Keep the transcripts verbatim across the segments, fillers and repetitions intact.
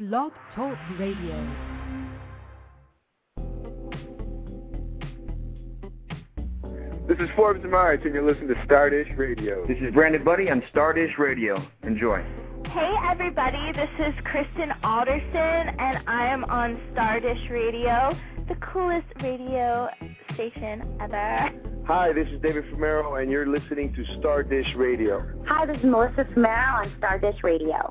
Blog Talk Radio. This is Forbes March, and you're listening to Stardish Radio. This is Brandon Buddy on Stardish Radio. Enjoy. Hey, everybody. This is Kristen Alderson, and I am on Stardish Radio, the coolest radio station ever. Hi, this is David Fumero, and you're listening to Stardish Radio. Hi, this is Melissa Fumero on Stardish Radio.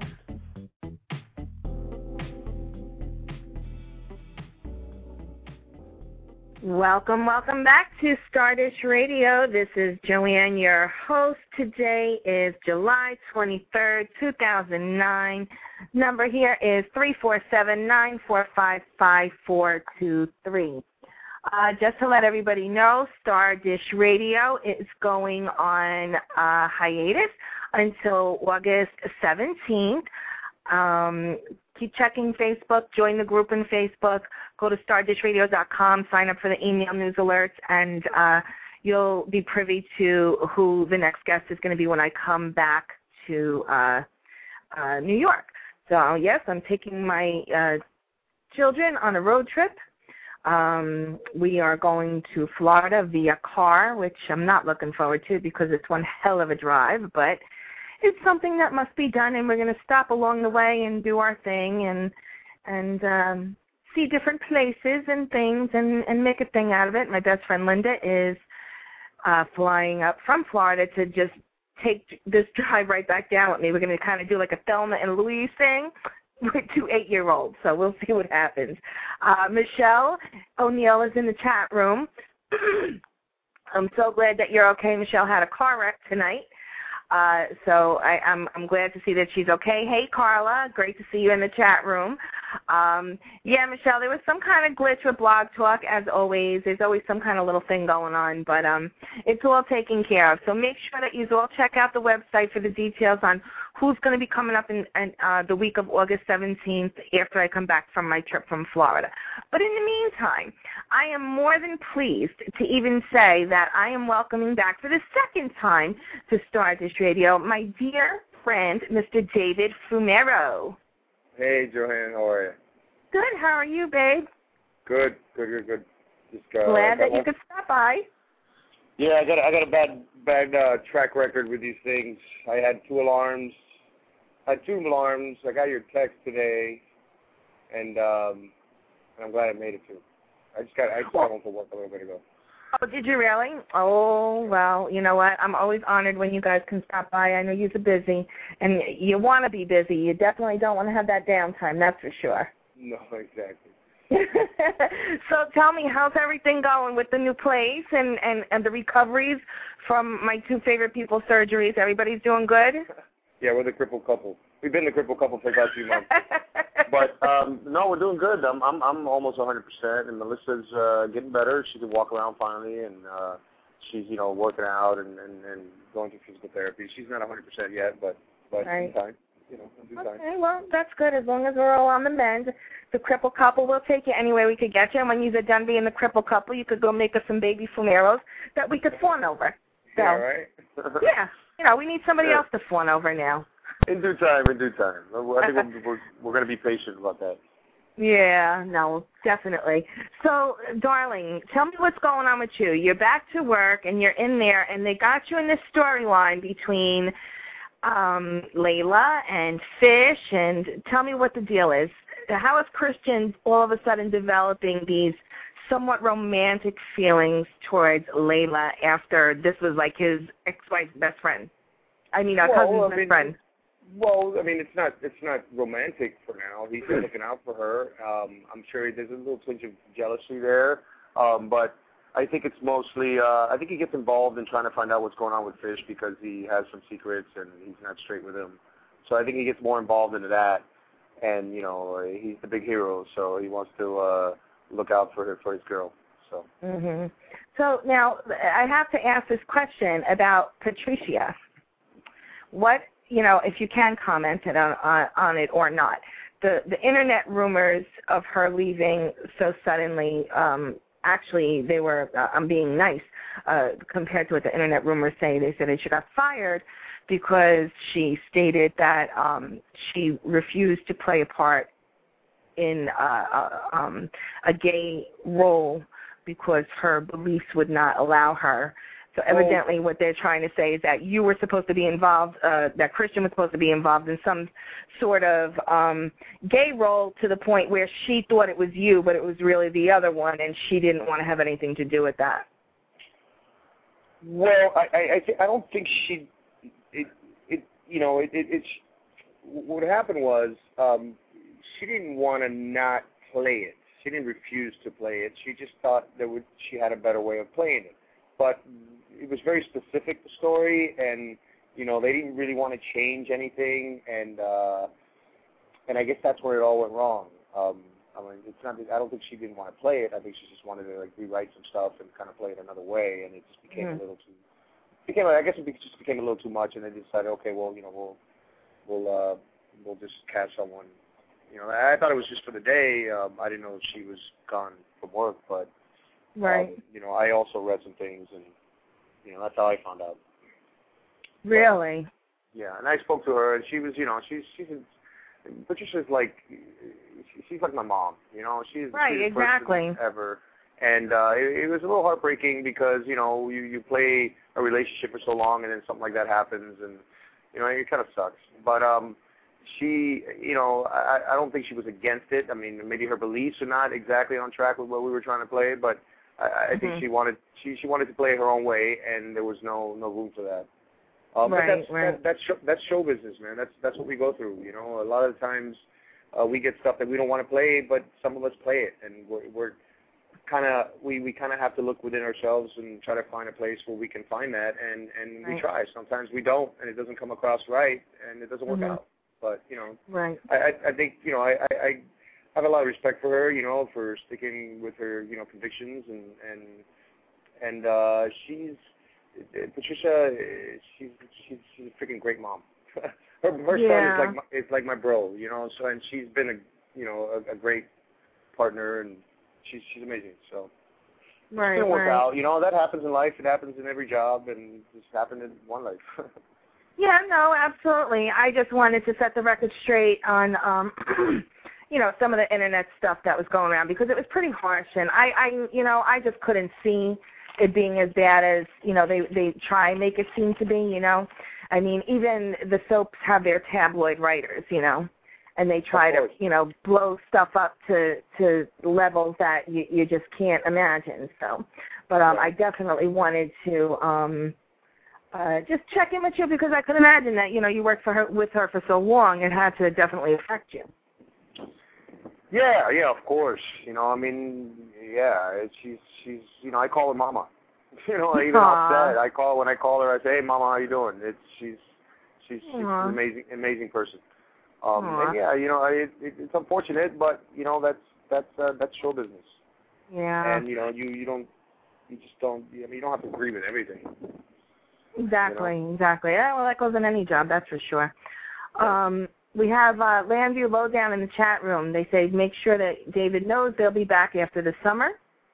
Welcome, welcome back to Stardish Radio. This is Joanne, your host. Today is July twenty-third, two thousand nine. Number here is three four seven, nine four five, five four two three. Uh, just to let everybody know, Stardish Radio is going on uh, hiatus until August seventeenth. Um, keep checking Facebook, join the group in Facebook, go to stardish radio dot com, sign up for the email news alerts, and uh, you'll be privy to who the next guest is going to be when I come back to uh, uh, New York. So, yes, I'm taking my uh, children on a road trip. Um, we are going to Florida via car, which I'm not looking forward to because it's one hell of a drive, but it's something that must be done, and we're going to stop along the way and do our thing and and um, see different places and things and, and make a thing out of it. My best friend Linda is uh, flying up from Florida to just take this drive right back down with me. We're going to kind of do like a Thelma and Louise thing with two eight-year-olds, so we'll see what happens. Uh, Michelle O'Neill is in the chat room. I'm so glad that you're okay. Michelle had a car wreck tonight. Uh, so I, I'm, I'm glad to see that she's okay. Hey, Carla, great to see you in the chat room. Um, yeah, Michelle, there was some kind of glitch with Blog Talk, as always. There's always some kind of little thing going on, but um, it's all taken care of. So make sure that you all check out the website for the details on who's going to be coming up in, in uh, the week of August seventeenth after I come back from my trip from Florida. But in the meantime, I am more than pleased to even say that I am welcoming back for the second time to Stardish Radio my dear friend, Mister David Fumero. Hey, Joanne, how are you? Good. How are you, babe? Good, good, good, good. Just, uh, Glad that you could stop by. Yeah, I got I got a bad bad uh, track record with these things. I had two alarms. I had two alarms. I got your text today, and um, and I'm glad I made it too. I just got I just got home from work a little bit ago. Oh, did you really? Oh, well, you know what? I'm always honored when you guys can stop by. I know you're busy, and you want to be busy. You definitely don't want to have that downtime, that's for sure. No, exactly. So tell me, how's everything going with the new place and, and, and the recoveries from my two favorite people's surgeries? Everybody's doing good? Yeah, we're the crippled couple. We've been the crippled couple for about two months. But um, no, we're doing good. I'm I'm I'm almost one hundred percent, and Melissa's uh, getting better. She can walk around finally, and uh, she's you know working out and, and, and going through physical therapy. She's not one hundred percent yet, but but right. in time, you know, in due okay, time. well, that's good. As long as we're all on the mend, the crippled couple will take you anywhere we could get you. And when you're done being the crippled couple, you could go make us some baby Fumeros that we could fawn over. So, yeah, right. yeah, you know, we need somebody yeah. else to fawn over now. In due time, in due time. I think we're, we're, we're going to be patient about that. Yeah, no, definitely. So, darling, tell me what's going on with you. You're back to work, and you're in there, and they got you in this storyline between um, Layla and Fish, and tell me what the deal is. How is Christian all of a sudden developing these somewhat romantic feelings towards Layla after this was like his ex-wife's best friend? I mean, a well, cousin's I best mean, friend. Well, I mean, it's not it's not romantic for now. He's still looking out for her. Um, I'm sure there's a little twinge of jealousy there, um, but I think it's mostly. Uh, I think he gets involved in trying to find out what's going on with Fish because he has some secrets and he's not straight with him. So I think he gets more involved into that, and you know, he's the big hero, so he wants to uh, look out for her, for his girl. So. Mm-hmm. So now I have to ask this question about Patricia. What? You know, if you can comment it on, on, on it or not. The the internet rumors of her leaving so suddenly, um, actually, they were, uh, I'm being nice, uh, compared to what the internet rumors say. They said that she got fired because she stated that um, she refused to play a part in uh, a, um, a gay role because her beliefs would not allow her. So evidently what they're trying to say is that you were supposed to be involved, uh, that Christian was supposed to be involved in some sort of um, gay role to the point where she thought it was you, but it was really the other one, and she didn't want to have anything to do with that. Well, I I, I, th- I don't think she, it, it you know, it, it, it what happened was um, she didn't want to not play it. She didn't refuse to play it. She just thought that would, she had a better way of playing it. But it was very specific, the story, and, you know, they didn't really want to change anything, and uh, and I guess that's where it all went wrong. Um, I mean, it's not. I don't think she didn't want to play it. I think she just wanted to, like, rewrite some stuff and kind of play it another way, and it just became mm. a little too, became, I guess it just became a little too much, and they decided, okay, well, you know, we'll, we'll, uh, we'll just cast someone. You know, I thought it was just for the day. Um, I didn't know she was gone from work, but right. Um, you know, I also read some things, and you know, that's how I found out. Really? But, yeah, and I spoke to her, and she was, you know, she's she's Patricia's like she's like my mom. You know, she's right, she's the exactly person ever, and uh, it, it was a little heartbreaking because you know you you play a relationship for so long, and then something like that happens, and you know it kind of sucks. But um. She, you know, I, I don't think she was against it. I mean, maybe her beliefs are not exactly on track with what we were trying to play, but I, I mm-hmm. think she wanted she she wanted to play her own way, and there was no no room for that. Um, right, but that's right. that, that's show, that's show business, man. That's that's what we go through. You know, a lot of the times uh, we get stuff that we don't want to play, but some of us play it, and we're, we're kind of we, we kind of have to look within ourselves and try to find a place where we can find that, and and right. we try. Sometimes we don't, and it doesn't come across right, and it doesn't work mm-hmm. out. But, you know, right. I, I think, you know, I, I, I have a lot of respect for her, you know, for sticking with her, you know, convictions. And, and, and uh, she's, Patricia, she's, she's, she's a freaking great mom. her her yeah. son is like, my, is like my bro, you know, so, and she's been a, you know, a, a great partner, and she's, she's amazing, so. Right, It's going to work right. out. You know, that happens in life. It happens in every job, and it's happened in one life. Yeah, no, absolutely. I just wanted to set the record straight on, um, you know, some of the Internet stuff that was going around because it was pretty harsh, and I, I, you know, I just couldn't see it being as bad as, you know, they, they try and make it seem to be, you know. I mean, even the soaps have their tabloid writers, you know, and they try to, you know, blow stuff up to, to levels that you, you just can't imagine. So, but um, I definitely wanted to um, uh, just check in with you because I could imagine that, you know, you worked for her with her for so long, it had to definitely affect you. Yeah, yeah, of course. You know, I mean, yeah, she's she's you know, I call her Mama. You know, even upset, I call when I call her, I say, "Hey, Mama, how you doing?" It's she's she's, she's an amazing amazing person. Um, and yeah, you know, it, it, it's unfortunate, but you know, that's that's uh, that's show business. Yeah. And you know, you you don't you just don't. I mean, you don't have to agree with everything. Exactly, you know? exactly. Yeah, well, that goes in any job, that's for sure. Um, we have uh, Landview Lowdown in the chat room. They say make sure that David knows they'll be back after the summer.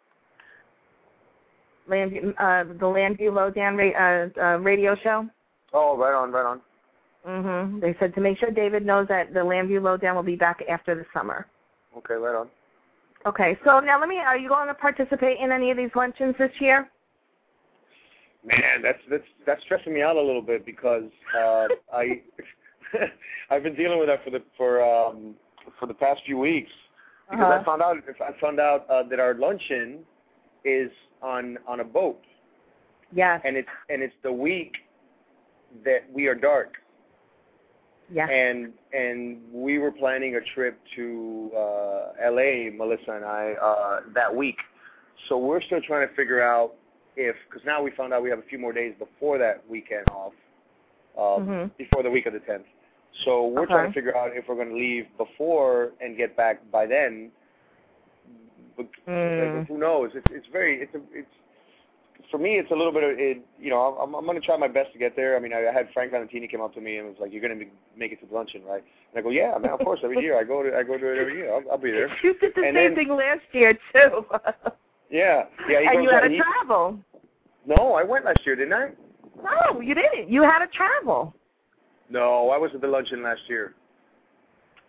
Landview, uh, the Landview Lowdown ra- uh, uh, radio show. Oh, right on, right on. Mhm. They said to make sure David knows that the Landview Lowdown will be back after the summer. Okay, right on. Okay, so now let me. Are you going to participate in any of these luncheons this year? Man, that's that's that's stressing me out a little bit because uh, I I've been dealing with that for the for um, for the past few weeks because uh-huh. I found out I found out uh, that our luncheon is on on a boat. Yes. And it's and it's the week that we are dark. Yes. And and we were planning a trip to uh, L A, Melissa and I, uh, that week. So we're still trying to figure out if, because now we found out we have a few more days before that weekend off, um, mm-hmm. before the week of the tenth. So we're okay. trying to figure out if we're going to leave before and get back by then. But mm. who knows? It's it's very it's a, it's for me. It's a little bit of it. You know, I'm I'm going to try my best to get there. I mean, I, I had Frank Valentini came up to me and was like, "You're going to make it to the luncheon, right?" And I go, "Yeah, man, of course. Every year I go to I go to it every year. I'll, I'll be there." You did the and same then, thing last year too. yeah, yeah. He and goes, you had to he, travel. No, I went last year, didn't I? No, you didn't. You had to travel. No, I was at the luncheon last year.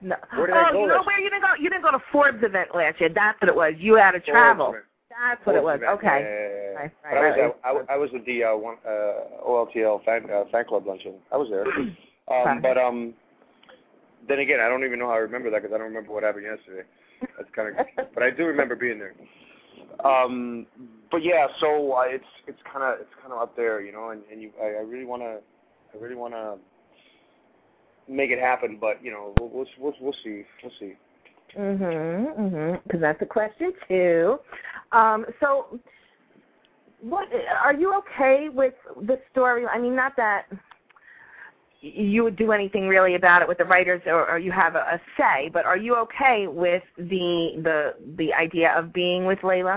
No. Where did oh, I go you know last where you didn't go? You didn't go to Forbes event last year. That's what it was. You had to travel. Forbes That's what it was. event. Okay. Yeah, yeah, yeah. Right, But right, I was right. at, I, w- I was at the uh, one, uh, O L T L fan, uh, fan club luncheon. I was there. um, Okay. But um, then again, I don't even know how I remember that because I don't remember what happened yesterday. That's kind of. But I do remember being there. Um, but yeah, so uh, it's it's kind of it's kind of up there, you know, and, and you I, I really want to I really want to make it happen, but you know, we'll we'll we'll, we'll see we'll see. Mhm, mhm. Because that's a question too. Um, so, what are you okay with the story? I mean, not that you would do anything really about it with the writers, or, or you have a, a say, but are you okay with the the the idea of being with Layla?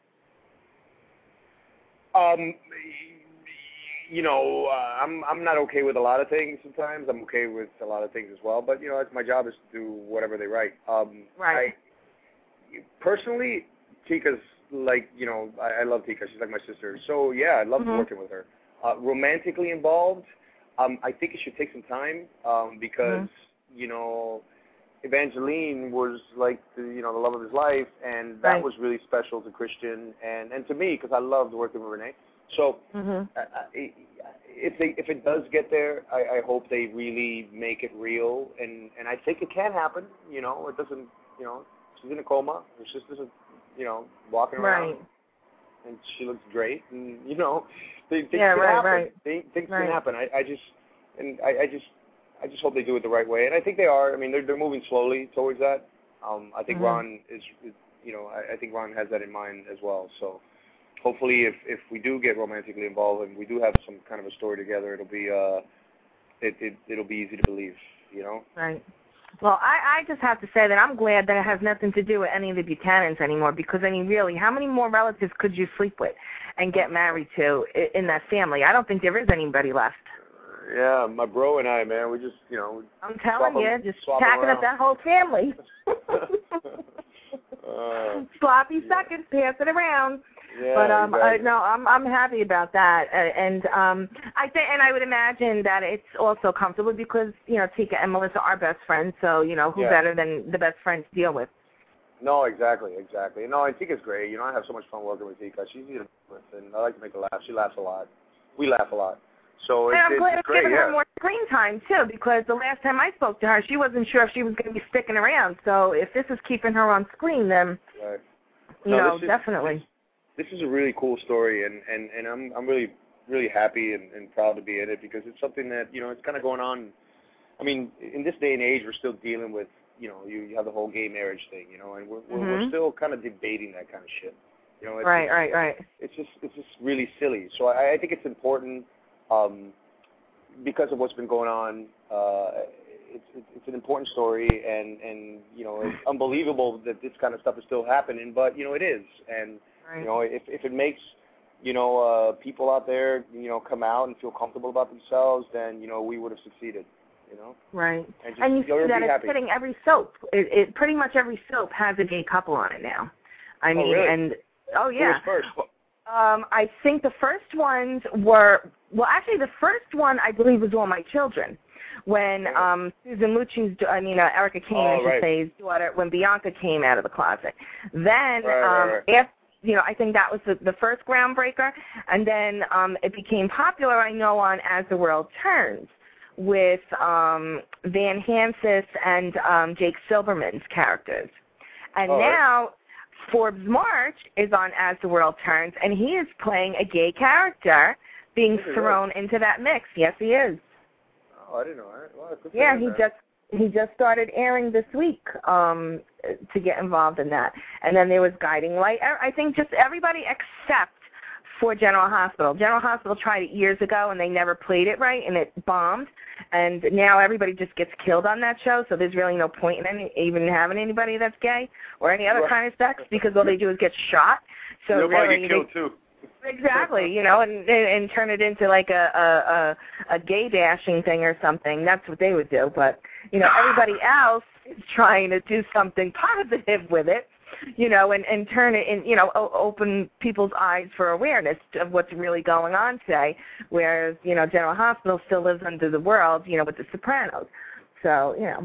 Um, you know, uh, I'm I'm not okay with a lot of things. Sometimes I'm okay with a lot of things as well. But you know, it's my job is to do whatever they write. Um, Right. I, personally, Tika's like you know, I, I love Tika. She's like my sister. So yeah, I love Mhm. working with her. Uh, romantically involved, um, I think it should take some time um, because Mhm. you know. Evangeline was like the, you know the love of his life, and that Right. was really special to Christian and, and to me because I loved working with Renee. So Mhm. uh, if they if it does get there, I, I hope they really make it real, and and I think it can happen. You know, it doesn't. You know, she's in a coma. Her sister's, you know, walking around, Right. and she looks great, and you know, things Yeah, can right, happen. right. Things, things Right. can happen. I, I just and I, I just. I just hope they do it the right way, and I think they are. I mean, they're they're moving slowly towards that. Um, I think Mhm. Ron is, is, you know, I, I think Ron has that in mind as well. So, hopefully, if if we do get romantically involved and we do have some kind of a story together, it'll be uh, it it it'll be easy to believe, you know. Right. Well, I, I just have to say that I'm glad that it has nothing to do with any of the Buchanans anymore because, I mean, really, how many more relatives could you sleep with and get married to i- in that family? I don't think there is anybody left. Yeah, my bro and I, man, we just, you know. I'm telling swap 'em- you, just swap 'em packing up around. that whole family. uh, Sloppy yeah. seconds, pass it around. yeah, But um, exactly. uh, no, I'm I'm happy about that, uh, and um, I think, and I would imagine that it's also comfortable because you know Tika and Melissa are best friends, so you know who Yeah. better than the best friends to deal with. No, exactly, exactly. No, and Tika's great. You know, I have so much fun working with Tika. She's easy to work with, and I like to make her laugh. She laughs a lot. We laugh a lot. So it's, And I'm it's glad it's great, giving yeah. her more screen time too, because the last time I spoke to her, she wasn't sure if she was going to be sticking around. So if this is keeping her on screen, then Right. you No, know this is- definitely. This is a really cool story, and, and, and I'm I'm really really happy and, and proud to be in it because it's something that you know it's kind of going on. I mean, in this day and age, we're still dealing with you know you, you have the whole gay marriage thing, you know, and we're we're, Mhm. we're still kind of debating that kind of shit. You know, it's, Right, it's, right, right. It's just it's just really silly. So I, I think it's important um, because of what's been going on. Uh, it's, it's it's an important story, and and you know it's unbelievable that this kind of stuff is still happening, but you know it is, and Right. you know if if it makes you know uh, people out there you know come out and feel comfortable about themselves, then you know we would have succeeded. You know. Right. And, just, And you you'll see that be it's happy. hitting every soap. It, it pretty much every soap has a gay couple on it now. I Oh, mean, really? and oh Who yeah. was first? Um, I think the first ones were well, actually the first one I believe was All My Children, when Yeah. um, Susan Lucci's, I mean uh, Erica Kane, Oh, I should right. say, his daughter, when Bianca came out of the closet. Then Right, right, um, right. after. You know, I think that was the, the first groundbreaker, and then um, it became popular, I know, on As the World Turns, with um, Van Hansis and um, Jake Silverman's characters. And Oh, right. now Forbes March is on As the World Turns, and he is playing a gay character being Is he thrown into that mix. Yes, he is. Oh, I didn't know that. Well, good for Yeah, him, he man. just he just started airing this week um, to get involved in that. And then there was Guiding Light. I I think just everybody except for General Hospital. General Hospital tried it years ago, and they never played it right, and it bombed. And now everybody just gets killed on that show, so there's really no point in any, even having anybody that's gay or any other Right. kind of sex because all they do is get shot. So You'll probably really, get killed too. exactly, you know, and, and and turn it into like a, a a a gay bashing thing or something. That's what they would do. But you know, everybody else is trying to do something positive with it, you know, and and turn it in, you know, o- open people's eyes for awareness of what's really going on today. Whereas you know, General Hospital still lives under the world, you know, with The Sopranos. So you know.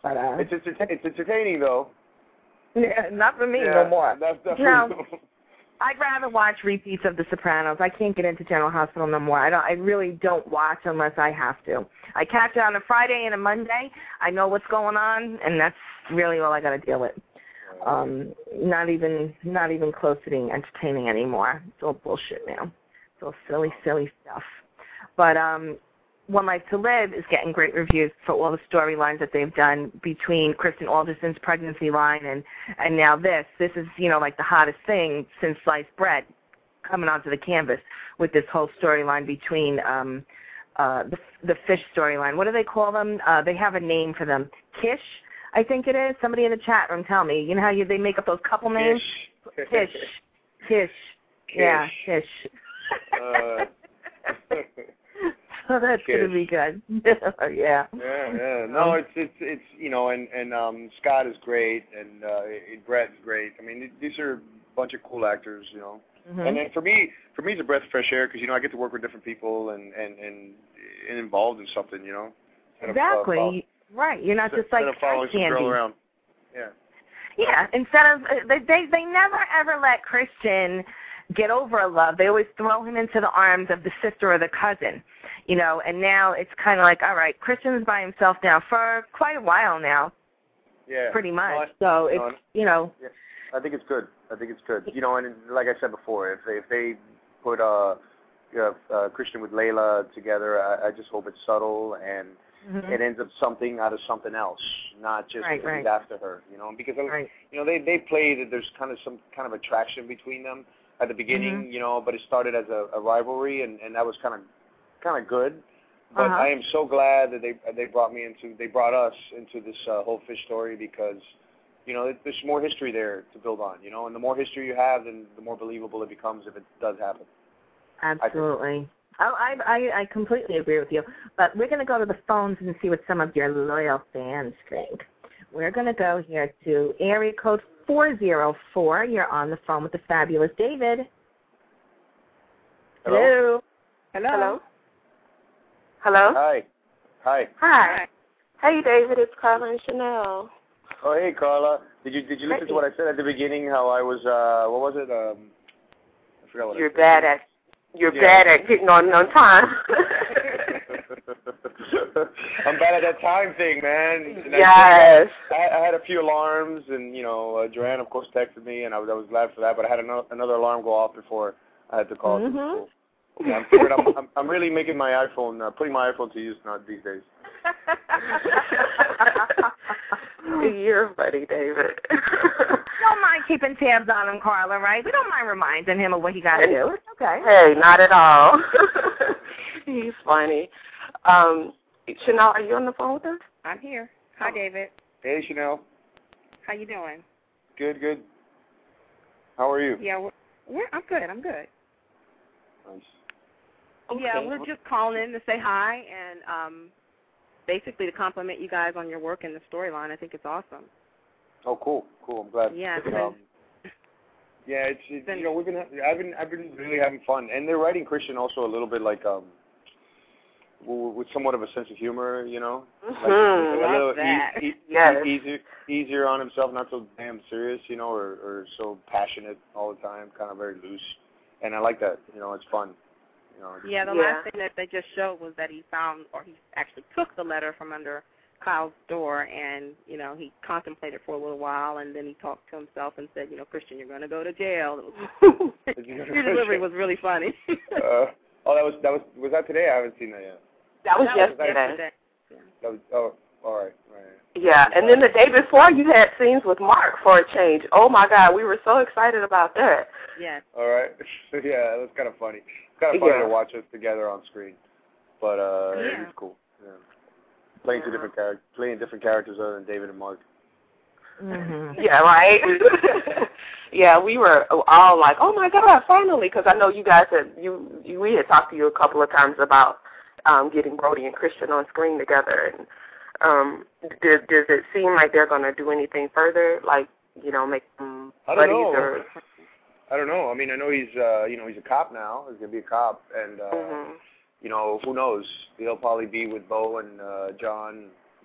But uh, it's it's it's entertaining though. Yeah, not for me yeah, no more. That's definitely no. I'd rather watch repeats of The Sopranos. I can't get into General Hospital no more. I don't. I really don't watch unless I have to. I catch it on a Friday and a Monday. I know what's going on, and that's really all I got to deal with. Um, not even, not even close to being entertaining anymore. It's all bullshit now. It's all silly, silly stuff. But um, One Life to Live is getting great reviews for all the storylines that they've done between Kristen Alderson's pregnancy line and, and now this. This is, you know, like the hottest thing since sliced bread coming onto the canvas with this whole storyline between um, uh, the, the fish storyline. What do they call them? Uh, they have a name for them. Kish, I think it is. Somebody in the chat room tell me. You know how you, they make up those couple names? Kish. Kish. Kish. Yeah, Kish. Uh. Oh, that's Kish. gonna be good. yeah. Yeah, yeah. No, it's it's it's you know, and and um, Scott is great, and uh, Brett's great. I mean, these are a bunch of cool actors, you know. Mm-hmm. And then for me, for me, it's a breath of fresh air because you know I get to work with different people and and and, and involved in something, you know. Exactly. Of, uh, right. You're not just like instead of following some girl around. Yeah. Yeah. Instead of they they they never ever let Christian get over a love. They always throw him into the arms of the sister or the cousin, you know, and now it's kind of like, all right, Christian's by himself now for quite a while now. Yeah. Pretty much. No, I, so it's, no, you know. Yeah, I think it's good. I think it's good. You know, and like I said before, if they, if they put uh, you know, uh, Christian with Layla together, I, I just hope it's subtle and mm-hmm. it ends up something out of something else, not just right, right. after her, you know, because, right. you know, they, they play that there's kind of some kind of attraction between them at the beginning, mm-hmm. you know, but it started as a, a rivalry, and, and that was kind of kind of good. But uh-huh. I am so glad that they they brought me into, they brought us into this uh, whole fish story because, you know, there's more history there to build on, you know, and the more history you have, then the more believable it becomes if it does happen. Absolutely. I, I, I completely agree with you. But we're going to go to the phones and see what some of your loyal fans think. We're going to go here to area code four zero four. You're on the phone with the fabulous David. Hello. Hello. Hello. Hello. Hi. Hi. Hi. Hey, David. It's Carla and Chanel. Oh, hey, Carla. Did you did you listen hey. to what I said at the beginning? How I was uh, what was it? Um, I forgot what You're I said. bad at you're yeah. bad at getting on on time. I'm bad at that time thing, man. And yes. I, I had a few alarms, and you know, uh, Joanne, of course, texted me, and I was I was glad for that. But I had another, another alarm go off before I had to call. Mm-hmm. To school. Yeah, I'm, figured I'm, I'm I'm really making my iPhone, uh, putting my iPhone to use now these days. You're funny, David. Don't mind keeping tabs on him, Carla, right? We don't mind reminding him of what he got to do. It's okay. Hey, not at all. He's funny. Um, Chanel, are you on the phone with us? I'm here. Hi, oh. David. Hey, Chanel. How you doing? Good, good. How are you? Yeah, we're, we're, I'm good. I'm good. Nice. Okay. Yeah, we're just calling in to say hi and um, basically to compliment you guys on your work in the storyline. I think it's awesome. Oh, cool, cool. I'm glad. Yeah, it's um, been, yeah, it's, it's been, you know we've been I've been I've been really having fun, and they're writing Christian also a little bit like um with somewhat of a sense of humor, you know, mm-hmm. like a little that. e- e- yes. easier easier on himself, not so damn serious, you know, or, or so passionate all the time, kind of very loose, and I like that. You know, it's fun. You know, it's, yeah, the yeah. last thing that they just showed was that he found, or he actually took the letter from under Kyle's door, and, you know, he contemplated for a little while, and then he talked to himself and said, you know, Christian, you're going to go to jail. Your delivery was really funny. uh, oh, that was, that was, was that today? I haven't seen that yet. That was that yesterday. Was yesterday. Yeah. That was, oh, all right, all right. Yeah, and then the day before you had scenes with Mark for a change. Oh, my God, we were so excited about that. Yes. All right. Yeah, it was kind of funny. It's kind of funny yeah. to watch us together on screen, but uh, yeah. it was cool. Yeah. Playing two different characters, playing different characters other than David and Mark. Mm-hmm. Yeah, right? Yeah, we were all like, oh, my God, finally, because I know you guys had, you, you, we had talked to you a couple of times about um, getting Brody and Christian on screen together. And um, does, does it seem like they're going to do anything further, like, you know, make them I don't buddies? know. Or... I don't know. I mean, I know he's, uh, you know, he's a cop now. He's going to be a cop. And, uh, mm-hmm. you know, who knows? He'll probably be with Bo and uh, John,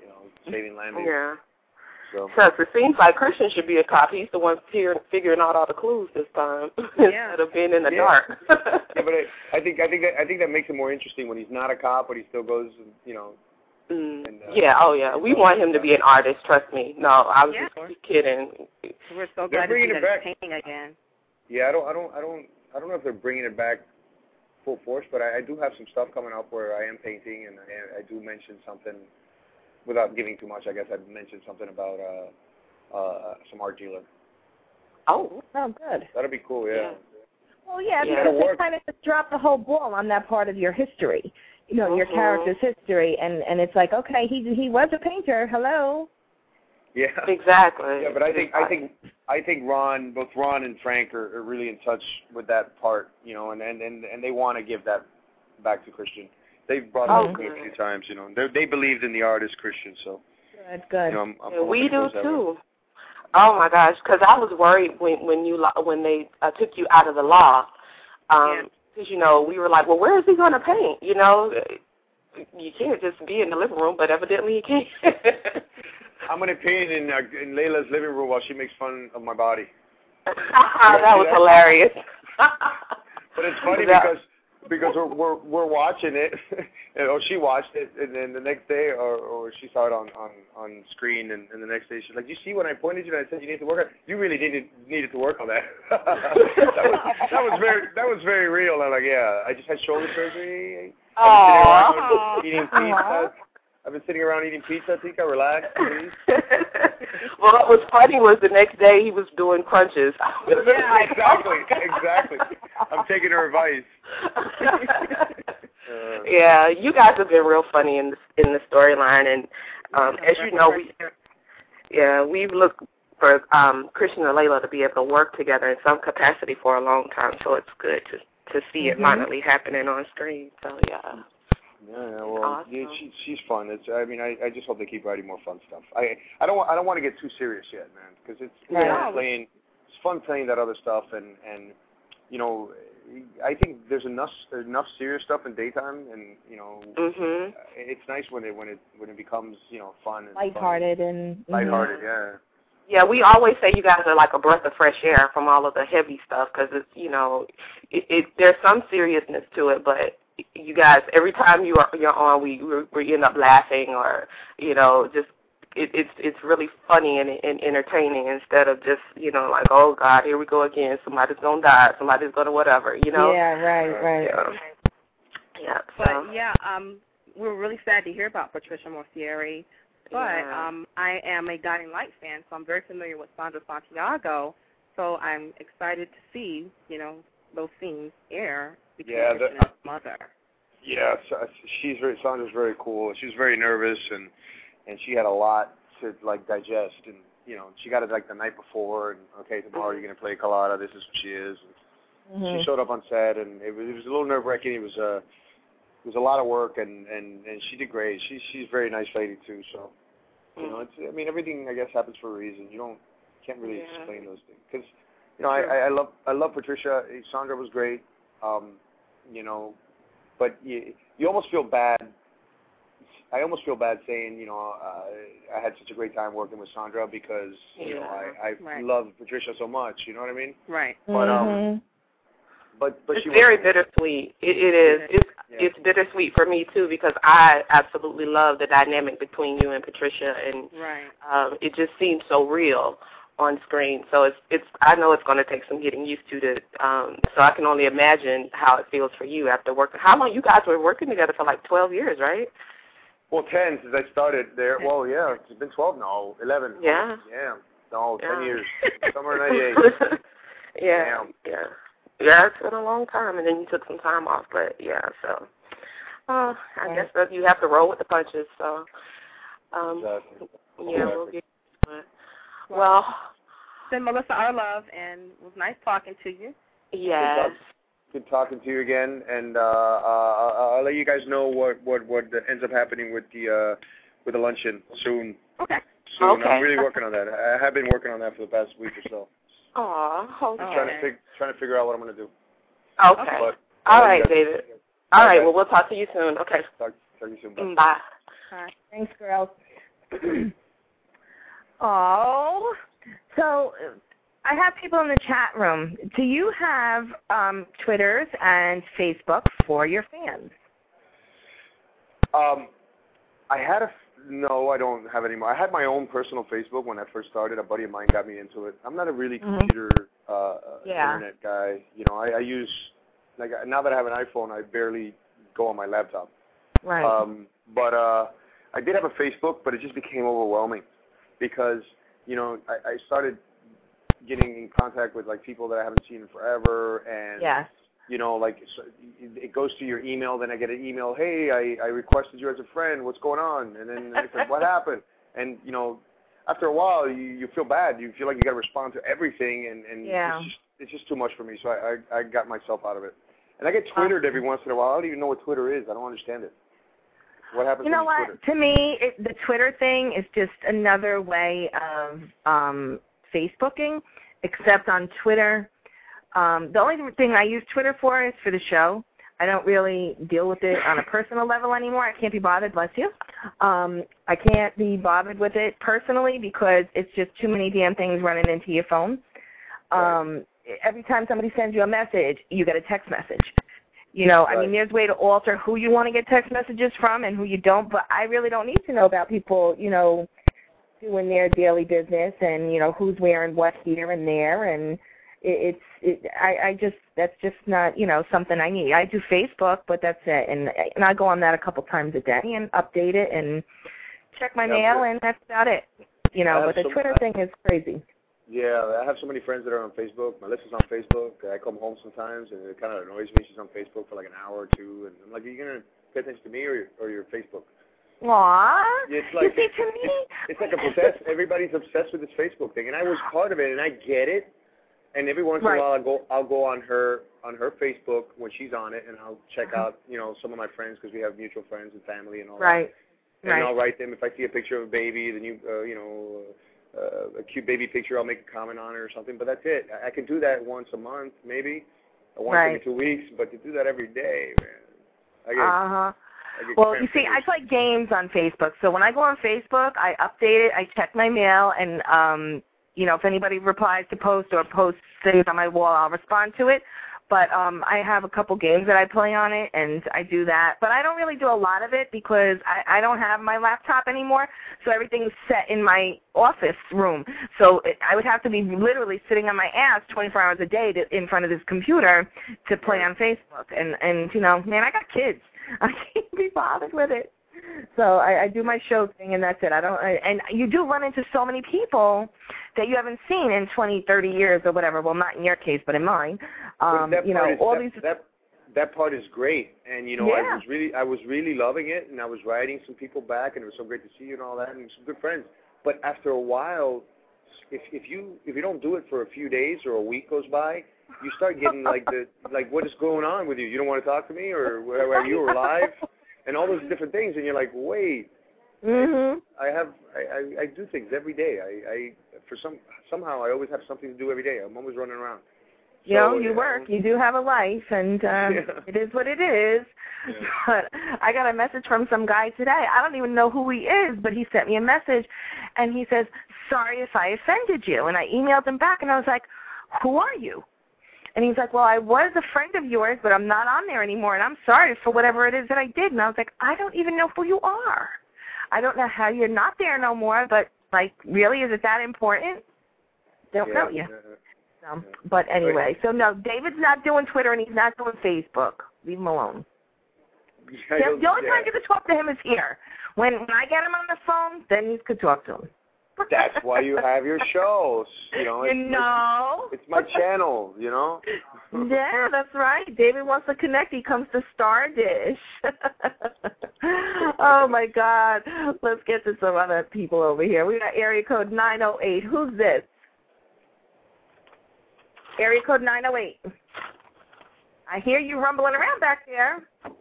you know, saving landing. Yeah. So Because it seems like Christian should be a cop. He's the one figuring, figuring out all the clues this time Yeah. instead of being in the Yeah. dark. yeah, but I, I think I think that I think that makes it more interesting when he's not a cop, but he still goes, and, you know. Mm. And, uh, yeah, oh yeah. We want him to be an artist, trust me. No, I was Yeah. just kidding. We're so They're glad to see bringing that it back. he's painting again. Yeah, I don't, I don't, I don't, I don't know if they're bringing it back full force, but I, I do have some stuff coming up where I am painting, and I, I do mention something, without giving too much. I guess I'd mention something about uh, uh, some art dealer. Oh. Oh, good. That'd be cool, yeah. Yeah. Well, yeah, Yeah. because It'll they work. kind of just drop the whole ball on that part of your history. You know, your Mhm. character's history, and and it's like, okay, he he was a painter. Hello. Yeah. Exactly. Yeah, but I think I think I think Ron, both Ron and Frank are, are really in touch with that part, you know, and and and, and they want to give that back to Christian. They've brought it Oh, up to me a good. few times, you know. They they believed in the artist Christian, so Good, good. you know, I'm, I'm Yeah, we hoping it do goes that way. too. Oh my gosh, because I was worried when when you lo- when they uh, took you out of the law, um, because you know we were like, well, where is he going to paint? You know, you can't just be in the living room, but evidently he can. I'm gonna paint in uh, in Layla's living room while she makes fun of my body. That was hilarious. But it's funny That- because because we're we're, we're watching it, or she watched it, and then the next day, or, or she saw it on, on, on screen, and, and the next day she's like, "You see when I pointed you and I said you need to work on, you really needed needed to work on that." that was that was very that was very real. I'm like, yeah, I just had shoulder surgery. I've been sitting around eating pizza. I've been sitting around eating pizza. Tika, relax, please. Well, what was funny was the next day he was doing crunches. Yeah, exactly, exactly. I'm taking her advice. Uh, Yeah, you guys have been real funny in the, in the storyline, and um, as you know, we yeah we've looked for um, Christian and Layla to be able to work together in some capacity for a long time. So it's good to to see Mm-hmm. it finally happening on screen. So yeah. Yeah, yeah, well, Awesome. yeah, she, she's fun. It's, I mean, I, I just hope they keep writing more fun stuff. I, I don't, want, I don't want to get too serious yet, man, because it's, it's Right. fun playing, it's fun playing that other stuff, and, and, you know, I think there's enough, enough serious stuff in daytime, and you know, Mhm. it's nice when it, when it, when it becomes, you know, fun and Lighthearted and fun. Lighthearted, yeah. Yeah, we always say you guys are like a breath of fresh air from all of the heavy stuff because it's, you know, it, it there's some seriousness to it, but you guys, every time you are you're on, we we end up laughing or, you know, just it, it's it's really funny and, and entertaining instead of just, you know, like, oh God, here we go again, somebody's gonna die, somebody's gonna whatever, you know. Yeah, right, right. Yeah. Yeah. So. But yeah, um, we're really sad to hear about Patricia Morcieri. But Yeah. um, I am a Guiding Light fan, so I'm very familiar with Sandra Santiago. So I'm excited to see, you know, those scenes air between Yeah, Christian the- and his mother. Yeah, so she's very, Sandra's very cool. She was very nervous, and and she had a lot to like digest, and you know, she got it like the night before, and okay, tomorrow you're gonna play Carlotta. This is what she is. And Mm-hmm. She showed up on set, and it was it was a little nerve wracking. It was a it was a lot of work, and and and she did great. She's she's a very nice lady too. So you know, it's I mean everything I guess happens for a reason. You don't can't really Yeah. explain those things because you know I, I I love I love Patricia. Sandra was great. Um, you know. But you, you almost feel bad. I almost feel bad saying, you know, uh, I had such a great time working with Sandra because, you know, Yeah. I, I Right. love Patricia so much. You know what I mean? Right. But um, Mm-hmm. but but It's she very was, bittersweet. It, it is. It's Yeah. it's bittersweet for me too because I absolutely love the dynamic between you and Patricia, and Right. um, it just seems so real on screen. So it's it's. I know it's going to take some getting used to. To um, so I can only imagine how it feels for you after working. How long you guys were working together for? Like twelve years, right? well, ten since I started there. Well, yeah, it's been twelve now, eleven. Yeah. Yeah. No, Yeah. ten years. Summer ninety-eight. yeah. Damn. Yeah. Yeah, it's been a long time, and then you took some time off, but yeah, so. Uh, I Right. guess that you have to roll with the punches, so. Um, Exactly. Yeah, we'll get to it. Well, Send Melissa our love, and it was nice talking to you. yes. Good talking to you again, and uh, uh, I'll, I'll let you guys know what what what ends up happening with the uh, with the luncheon soon. Okay. Soon. Okay. I'm really working on that. I have been working on that for the past week or so. Aw, okay. I'm trying to fig- trying to figure out what I'm going to do. Okay. Okay. But All I'll let right, you guys- David. All right, Okay. well, we'll talk to you soon. Okay. Talk, talk to you soon. Bye. Mm, Bye. All right. Thanks, girls. Oh, so I have people in the chat room. Do you have um, Twitters and Facebook for your fans? Um, I had a no, I don't have any more. I had my own personal Facebook when I first started. A buddy of mine got me into it. I'm not a really Mm-hmm. computer uh, Yeah. internet guy. You know, I, I use like now that I have an iPhone, I barely go on my laptop. Right. Um, but uh, I did have a Facebook, but it just became overwhelming because you know I, I started getting in contact with like people that I haven't seen in forever, and yes. you know, like so it goes to your email. Then I get an email, hey, I, I requested you as a friend. What's going on? And then I said, what happened? And you know, after a while, you, you feel bad. You feel like you got to respond to everything, and, and yeah. it's just it's just too much for me. So I, I I got myself out of it. And I get Twittered every once in a while. I don't even know what Twitter is. I don't understand it. What happens? You know when you what? Twitter? To me, it, the Twitter thing is just another way of um, Facebooking, except on Twitter. Um, the only thing I use Twitter for is for the show. I don't really deal with it on a personal level anymore. I can't be bothered, bless you. Um, I can't be bothered with it personally because it's just too many damn things running into your phone. Um, every time somebody sends you a message, you get a text message. You know, Right. I mean, there's a way to alter who you want to get text messages from and who you don't, but I really don't need to know about people, you know, doing their daily business and, you know, who's wearing what here and there, and it, it's, it, I, I just, that's just not, you know, something I need. I do Facebook, but that's it, and and I go on that a couple times a day and update it and check my Yeah, mail, but- and that's about it, you know, I have but the some- Twitter thing is crazy. Yeah, I have so many friends that are on Facebook. Melissa's on Facebook. I come home sometimes, and it kind of annoys me. She's on Facebook for like an hour or two, and I'm like, are you going to pay attention to me or your, or your Facebook? Aw, It's like, you see, to me, It's like a obsessed. Everybody's obsessed with this Facebook thing, and I was part of it, and I get it. And every once in Right. a while, I'll go, I'll go on her on her Facebook when she's on it, and I'll check Uh-huh. out, you know, some of my friends because we have mutual friends and family and all right, that. And right. I'll write them if I see a picture of a baby, the new, uh, you know. Uh, a cute baby picture, I'll make a comment on it or something, but that's it. I, I can do that once a month, maybe, or once Right. every two weeks, but to do that every day, man, I get, Uh-huh. I get Well, cramp you see, I fingers. play games on Facebook. So when I go on Facebook, I update it, I check my mail, and, um, you know, if anybody replies to post or posts things on my wall, I'll respond to it. But um, I have a couple games that I play on it, and I do that. But I don't really do a lot of it because I, I don't have my laptop anymore, so everything's set in my office room. So it, I would have to be literally sitting on my ass twenty-four hours a day to, in front of this computer to play on Facebook. And, and, you know, man, I got kids. I can't be bothered with it. So I, I do my show thing, and that's it. I don't. I, and you do run into so many people that you haven't seen in twenty, thirty years or whatever. Well, not in your case, but in mine. Um, But that you know, part is, all that, these. that that part is great, and you know, Yeah. I was really, I was really loving it, and I was writing some people back, and it was so great to see you and all that, and some good friends. But after a while, if if you if you don't do it for a few days or a week goes by, you start getting like the like, what is going on with you? You don't want to talk to me, or where are you alive? And all those different things, and you're like, wait, Mhm. I have I, I, I do things every day. I, I for some somehow I always have something to do every day. I'm always running around. You know, So, you yeah, work. You do have a life, and um, Yeah. it is what it is. Yeah. But I got a message from some guy today. I don't even know who he is, but he sent me a message, and he says, sorry if I offended you. And I emailed him back, and I was like, who are you? And he's like, well, I was a friend of yours, but I'm not on there anymore, and I'm sorry for whatever it is that I did. And I was like, I don't even know who you are. I don't know how you're not there no more, but, like, really, is it that important? Don't yeah, know you. yeah. So, but anyway, so no, David's not doing Twitter, and he's not doing Facebook. Leave him alone. I The, don't- the only yeah. time I get to talk to him is here. When, when I get him on the phone, then you could talk to him. That's why you have your shows. You know, You it's, know? it's my channel. You know. Yeah, that's right. David wants to connect. He comes to Star Dish. Oh, my God. Let's get to some other people over here. We got area code nine oh eight. Who's this? Area code nine oh eight. I hear you rumbling around back there.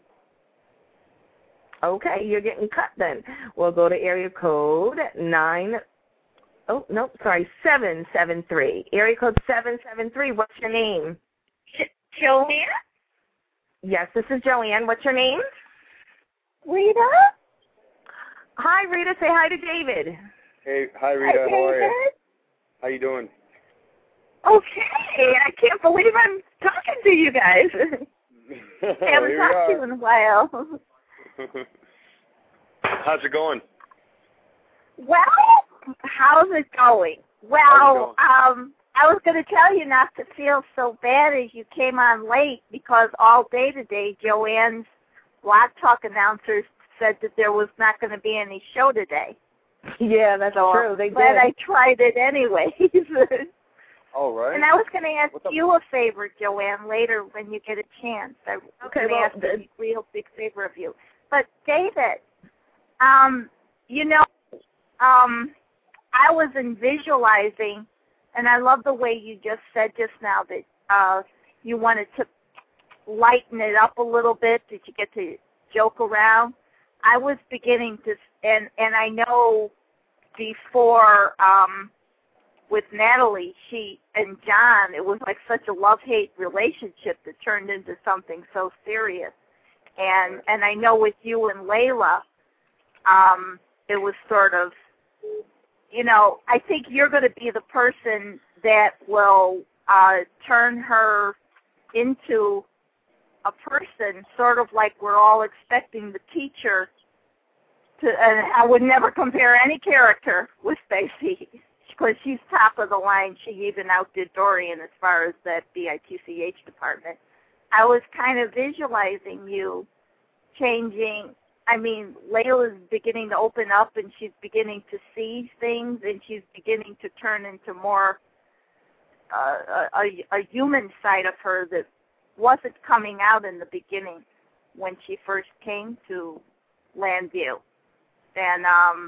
Okay, you're getting cut then. We'll go to area code nine. Oh, no, sorry, seven seven three. Area code seven seven three. What's your name? Joanne? Yes, this is Joanne. What's your name? Rita? Hi, Rita. Say hi to David. Hey, hi Rita. Hi, How are you? David. How you doing? Okay, I can't believe I'm talking to you guys. I haven't Here we talked to you are. in a while. How's it going? Well, how's it going? Well, How's it going? um, I was going to tell you not to feel so bad as you came on late because all day today, Joanne's Blog Talk announcers said that there was not going to be any show today. Yeah, that's so true. They I'm glad did. I tried it anyways. All right. And I was going to ask What's up? you a favor, Joanne, later when you get a chance. I was Okay, going to well, ask the- a real big favor of you. But, David, um, you know, um, I was in visualizing, and I love the way you just said just now that uh, you wanted to lighten it up a little bit, that you get to joke around. I was beginning to, and, and I know before um, with Natalie, she and John, it was like such a love-hate relationship that turned into something so serious. And and I know with you and Layla, um, it was sort of, you know, I think you're going to be the person that will uh, turn her into a person, sort of like we're all expecting the teacher to, and I would never compare any character with Stacy, because she's top of the line. She even outdid Dorian as far as that B I T C H department. I was kind of visualizing you changing. I mean, Layla's beginning to open up, and she's beginning to see things, and she's beginning to turn into more uh, a, a human side of her that wasn't coming out in the beginning when she first came to Landview. And um,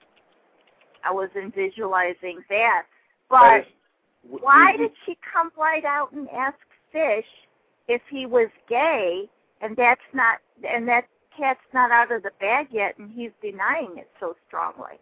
I was in visualizing that. But That is- w- why we- did she come right out and ask Fish if he was gay, and that's not, and that cat's not out of the bag yet, and he's denying it so strongly?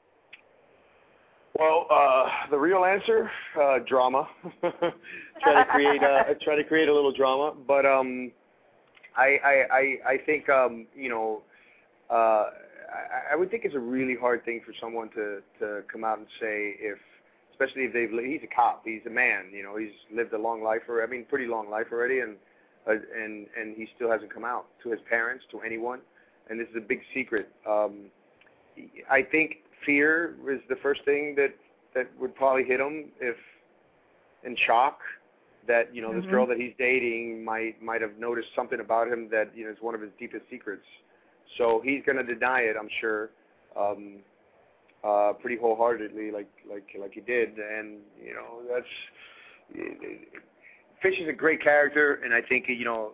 Well, uh, the real answer, uh, drama. try to create, uh, try to create a little drama, but um, I, I, I, I think um, you know, uh, I, I would think it's a really hard thing for someone to, to come out and say if, especially if they've, he's a cop, he's a man, you know, he's lived a long life, or I mean, pretty long life already, and uh, and and he still hasn't come out to his parents, to anyone, and this is a big secret. Um, I think fear is the first thing that, that would probably hit him, if in shock that, you know, mm-hmm. this girl that he's dating might might have noticed something about him that, you know, is one of his deepest secrets. So he's going to deny it, I'm sure, um, uh, pretty wholeheartedly, like like like he did. And you know, that's Fish is a great character, and I think, you know,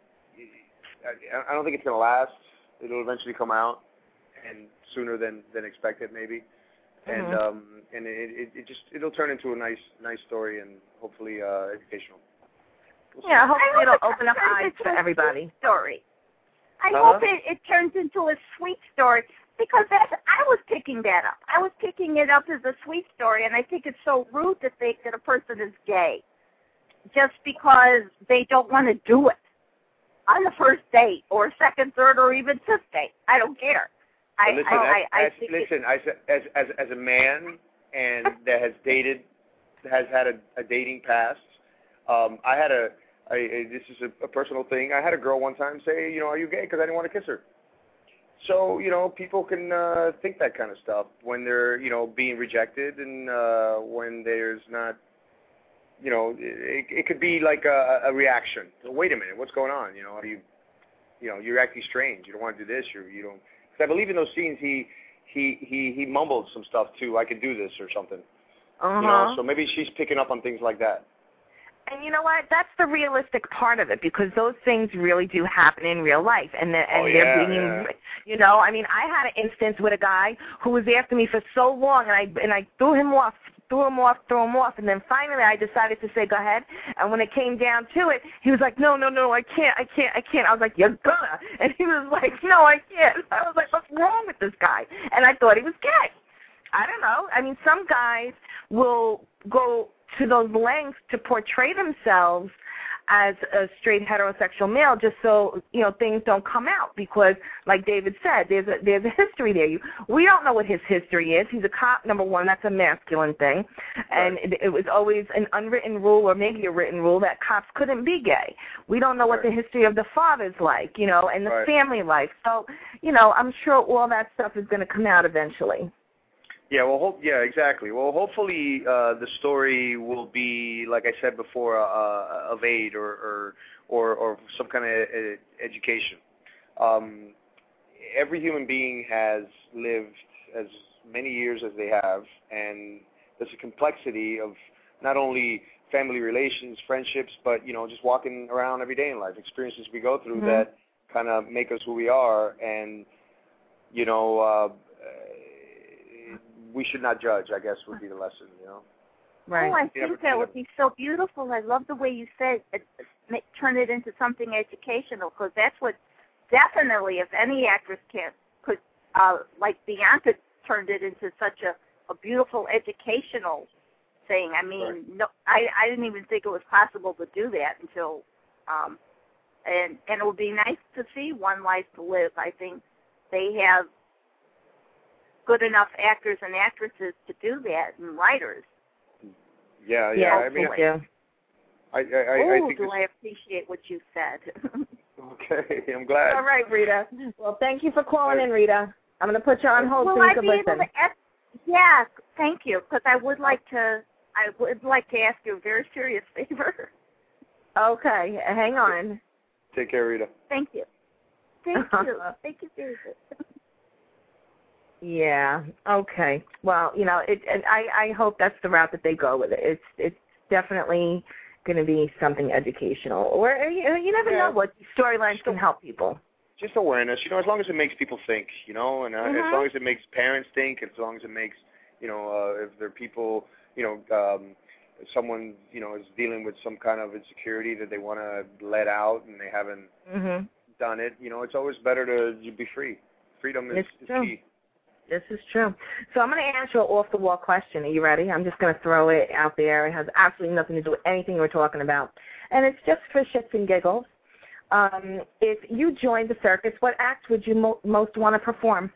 I, I don't think it's going to last. It'll eventually come out, and sooner than, than expected, maybe. Mm-hmm. And um, and it, it it just it'll turn into a nice nice story, and hopefully uh, educational. We'll yeah, hopefully it'll open up eyes for everybody. Story. I uh-huh. hope it, it turns into a sweet story, because that's, I was picking that up. I was picking it up as a sweet story, and I think it's so rude to think that a person is gay just because they don't want to do it on the first date or second, third, or even fifth date. I don't care. I, listen, I, as, I, I as, think listen as, as as as a man and that has dated, has had a, a dating past. Um, I had a, a, a this is a, a personal thing. I had a girl one time say, you know, are you gay? Because I didn't want to kiss her. So, you know, people can uh, think that kind of stuff when they're, you know, being rejected, and uh, when there's not, you know, it, it could be like a, a reaction. So, wait a minute, what's going on? You know, are you, you know, you're acting strange. You don't want to do this. You you don't. Because I believe in those scenes, he he he he mumbled some stuff too. I could do this or something. Uh-huh. You know, so maybe she's picking up on things like that. And you know what? That's the realistic part of it, because those things really do happen in real life, and the, and oh, they're yeah, being, yeah. you know, I mean, I had an instance with a guy who was after me for so long, and I and I threw him off, threw him off, threw him off, and then finally I decided to say, go ahead. And when it came down to it, he was like, no, no, no, I can't, I can't, I can't. I was like, you're gonna. And he was like, no, I can't. I was like, what's wrong with this guy? And I thought he was gay. I don't know. I mean, some guys will go to those lengths to portray themselves as a straight heterosexual male, just so you know things don't come out. Because, like David said, there's a there's a history there. You, we don't know what his history is. He's a cop, number one. That's a masculine thing, and right. it, it was always an unwritten rule, or maybe a written rule, that cops couldn't be gay. We don't know what right. the history of the father's like, you know, and the right. family life. So, you know, I'm sure all that stuff is going to come out eventually. Yeah, well, hope, yeah, exactly. Well, hopefully uh, the story will be, like I said before, uh, of aid or, or or or some kind of ed- education. Um, every human being has lived as many years as they have, and there's a complexity of not only family relations, friendships, but you know, just walking around every day in life, experiences we go through mm-hmm. that kind of make us who we are, and you know. Uh, we should not judge, I guess, would be the lesson, you know. Right. Oh, I think that would be so beautiful. I love the way you said it, it, turn it into something educational, because that's what definitely, if any actress can, could, uh, like Bianca turned it into such a, a beautiful educational thing. I mean, right. no, I, I didn't even think it was possible to do that until, um, and, and it would be nice to see One Life to Live. I think they have good enough actors and actresses to do that, and writers. Yeah, yeah. yeah I mean, thank you. I, I, I, oh, I think do I appreciate what you said. Okay, I'm glad. All right, Rita. Well, thank you for calling in, Rita. I'm going to put you on hold Will so you I can be listen. Able to ask, yeah, thank you, because I would like to. I would like to ask you a very serious favor. Okay, hang on. Take care, Rita. Thank you. Thank you. Thank you, David. Yeah. Okay. Well, you know, it, and I, I hope that's the route that they go with it. It's it's definitely going to be something educational, or you, you never yeah. know what storylines can help people. Just awareness, you know, as long as it makes people think, you know, and uh, mm-hmm. as long as it makes parents think, as long as it makes, you know, uh, if there are people, you know, um, if someone, you know, is dealing with some kind of insecurity that they want to let out and they haven't mm-hmm. done it, you know, it's always better to be free. Freedom is, is key. This is true. So I'm going to ask you an off-the-wall question. Are you ready? I'm just going to throw it out there. It has absolutely nothing to do with anything we're talking about. And it's just for shits and giggles. Um, if you joined the circus, what act would you mo- most want to perform?